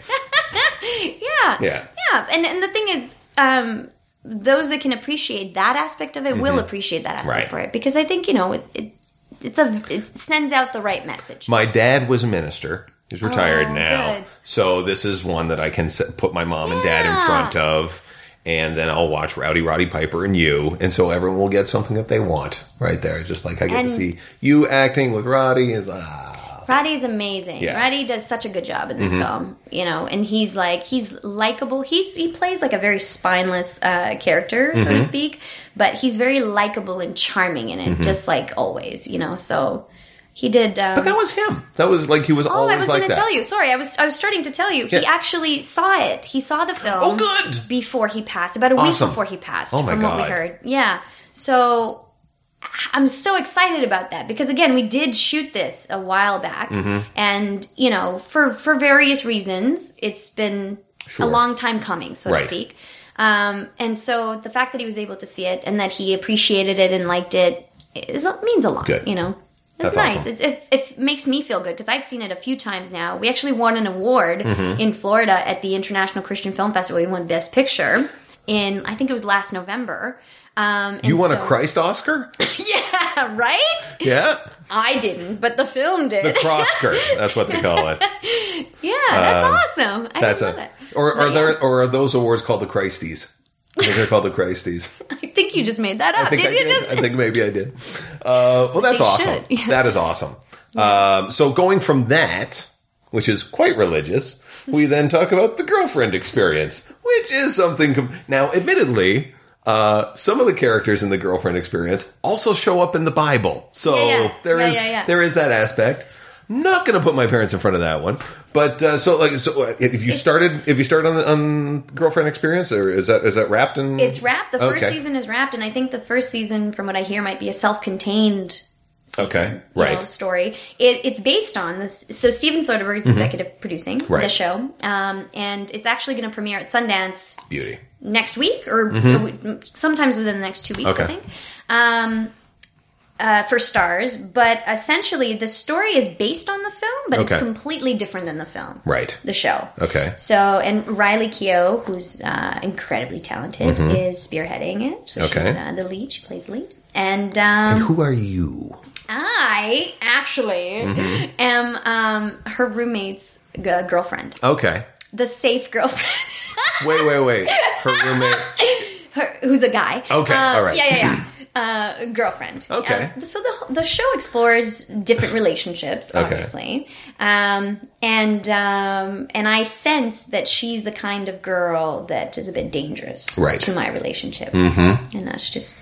Yeah, Yeah. yeah. And and the thing is, um, those that can appreciate that aspect of it will appreciate that aspect Right. for it, because I think, you know, it, it it's a it sends out the right message. My dad was a minister. He's retired Oh, now. good. So this is one that I can s- put my mom and dad in Yeah. front of. And then I'll watch Rowdy Roddy Piper and you. And so everyone will get something that they want right there. Just like I get And- to see you acting with Roddy. Is ah. Roddy's amazing. Yeah. Roddy does such a good job in this film, you know, and he's like, he's likable. He's he plays like a very spineless uh, character, so to speak, but he's very likable and charming in it, just like always, you know. So he did. Um, But that was him. That was like he was oh, always I was like going to that. tell you. Sorry, I was I was starting to tell you. Yeah. He actually saw it. He saw the film. Oh, good. Before he passed, about a Awesome. week before he passed. Oh, my from what we God. heard. Yeah. So I'm so excited about that, because again, we did shoot this a while back, Mm-hmm. and you know, for for various reasons, it's been Sure. a long time coming, so Right. to speak. Um, and so the fact that he was able to see it and that he appreciated it and liked it is, means a lot. Good. You know, it's That's nice. awesome. It's, it, it makes me feel good, because I've seen it a few times now. We actually won an award Mm-hmm. in Florida at the International Christian Film Festival. We won Best Picture in, I think it was last November. Um, and You won a so- Christ Oscar? Yeah, right? Yeah. I didn't, but the film did. The Crossker. That's what they call it. Yeah, that's awesome. I That's didn't a. know that. Or But are yeah, there? Or are those awards called the Christies? I think they're called the Christies. I think you just made that up. I think Did I you did. just? I think maybe I did. Uh, well, that's They awesome. should, yeah. That is awesome. Um, so going from that, which is quite religious, we then talk about the girlfriend experience, which is something. Com- now, admittedly, uh, some of the characters in the girlfriend experience also show up in the Bible. So Yeah, yeah. there Yeah, is yeah, yeah. there is that aspect. Not going to put my parents in front of that one, but uh, so like so, uh, if you started if you started on the on girlfriend experience, or is that is that wrapped in? It's wrapped. The first Okay. season is wrapped, and I think the first season, from what I hear, might be a self-contained season, Okay, you right. know, story. It, it's based on this. So Steven Soderbergh is executive producing Mm-hmm. Right. the show, um, and it's actually going to premiere at Sundance Beauty. next week, or uh, sometimes within the next two weeks, Mm-hmm. Okay. I think. Um, uh, for stars, but essentially the story is based on the film, but Okay. it's completely different than the film, Right. the show. Okay. So, and Riley Keough, who's uh, incredibly talented, is spearheading it. So Okay. she's uh, the lead. She plays the lead. And um, Who are you? I actually Mm-hmm. am um, her roommate's g- girlfriend. Okay. The safe girlfriend. Wait, wait, wait. Her roommate. her, who's a guy. Okay, Um, all right. Yeah, yeah, yeah. Uh, girlfriend. Okay. Uh, so the the show explores different relationships, Okay. obviously, um, and um, and I sense that she's the kind of girl that is a bit dangerous Right. to my relationship, mm-hmm. and that's just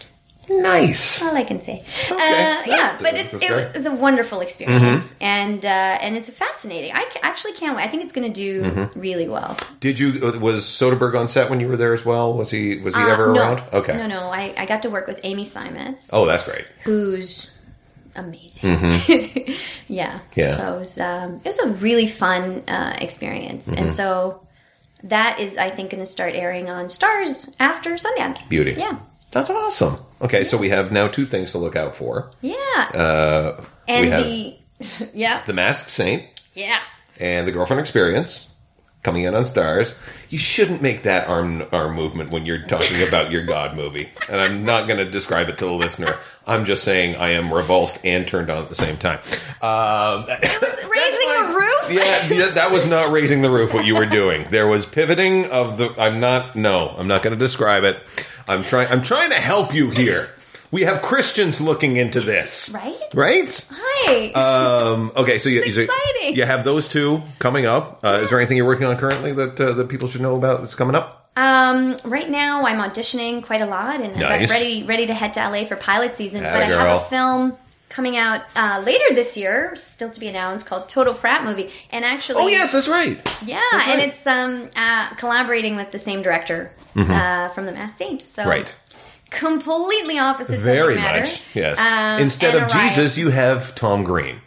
Nice. All I can say. Okay. Uh, yeah, That's- but it's, that's it great. was a wonderful experience, mm-hmm. and uh, and it's fascinating. I ca- actually can't wait. I think it's going to do mm-hmm. really well. Did you? Was Soderbergh on set when you were there as well? Was he? Was he uh, ever no. around? Okay. No, no. I, I got to work with Amy Simons. Oh, that's great. Who's amazing. Mm-hmm. yeah. Yeah. So it was um, it was a really fun uh, experience, Mm-hmm. and so that is, I think, going to start airing on Stars after Sundance. Beauty. Yeah. That's awesome. Okay, yeah. So we have now two things to look out for. Yeah. Uh, and we have the yeah. The Masked Saint. Yeah. And The Girlfriend Experience coming in on Stars. You shouldn't make that arm arm movement when you're talking about your God movie. And I'm not going to describe it to the listener. I'm just saying I am revulsed and turned on at the same time. Um, raising the roof? Yeah, yeah, that was not raising the roof what you were doing. There was pivoting of the... I'm not... No, I'm not going to describe it. I'm trying. I'm trying to help you here. We have Christians looking into this, right? Right? Hi. Um, okay, so you, it's you, exciting. you have those two coming up. Uh, yeah. Is there anything you're working on currently that uh, that people should know about that's coming up? Um, right now, I'm auditioning quite a lot, and nice. I'm ready ready to head to L A for pilot season. Atta but I girl. have a film coming out uh, later this year, still to be announced, called Total Frat Movie. And actually, oh yes, that's right. Yeah, that's and right. it's um uh, collaborating with the same director mm-hmm. uh, from The Masked Saint. So right. Completely opposite Very subject matter. much, yes. Um, Instead and of a riot. Jesus, you have Tom Green.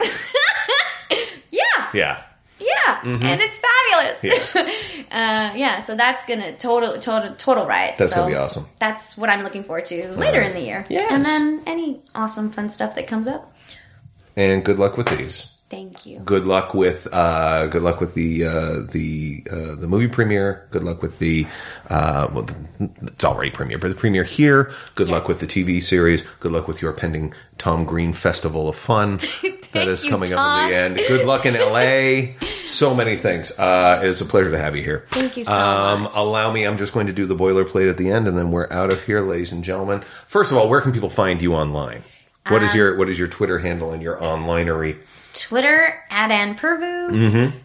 yeah. Yeah. Yeah, mm-hmm. and it's fabulous. Yes. uh, yeah, so that's gonna total, total, total riot. That's so gonna be awesome. That's what I'm looking forward to later right. in the year. Yes. And then any awesome, fun stuff that comes up. And good luck with these. Thank you. Good luck with uh, good luck with the uh, the uh, the movie premiere. Good luck with the uh, well, it's already premiere, but the premiere here. Good yes. luck with the T V series. Good luck with your pending Tom Green Festival of Fun that is you, coming Tom. up at the end. Good luck in L A. So many things. Uh, it's a pleasure to have you here. Thank you so um, much. Allow me. I'm just going to do the boilerplate at the end, and then we're out of here, ladies and gentlemen. First of all, where can people find you online? What um, is your what is your Twitter handle and your onlinery? Twitter at Ann Purvu, mm-hmm. um,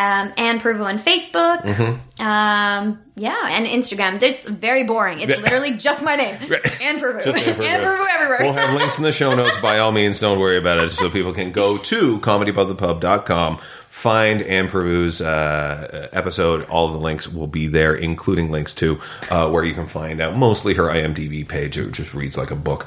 Ann Purvu on Facebook, mm-hmm. um, yeah, and Instagram. It's very boring. It's literally just my name, right. Ann Purvu. Just Ann Purvu. Ann Purvu everywhere. We'll have links in the show notes. By all means, don't worry about it. So people can go to comedy pub the pub dot com. Find Ann Purvu's uh, episode. All of the links will be there, including links to uh, where you can find out mostly her I M D B page, which just reads like a book.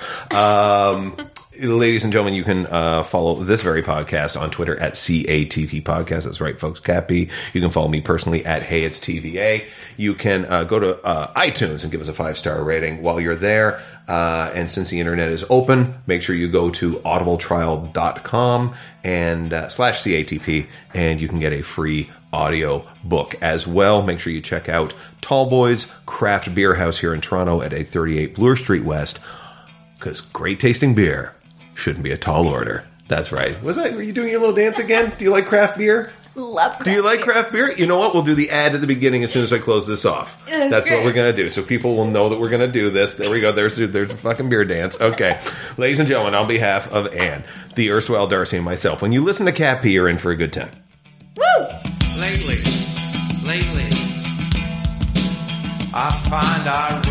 Um, ladies and gentlemen, you can uh, follow this very podcast on Twitter at C A T P Podcast. That's right, folks. Cappy. You can follow me personally at Hey It's T V A. You can uh, go to uh, iTunes and give us a five star rating while you're there. Uh, and since the internet is open, make sure you go to audible trial dot com and uh, slash C A T P, and you can get a free audio book as well. Make sure you check out Tall Boys Craft Beer House here in Toronto at eight thirty-eight Bloor Street West, because great tasting beer shouldn't be a tall order. That's right. Was that? Were you doing your little dance again? Do you like craft beer? Love craft Do you like beer. craft beer? You know what? We'll do the ad at the beginning as soon as I close this off. That's, That's great. what we're going to do. So people will know that we're going to do this. There we go. There's, there's a fucking beer dance. Okay. Ladies and gentlemen, on behalf of Ann, the erstwhile Darcy, and myself, when you listen to Cat P, you're in for a good time. Woo! Lately, lately, I find I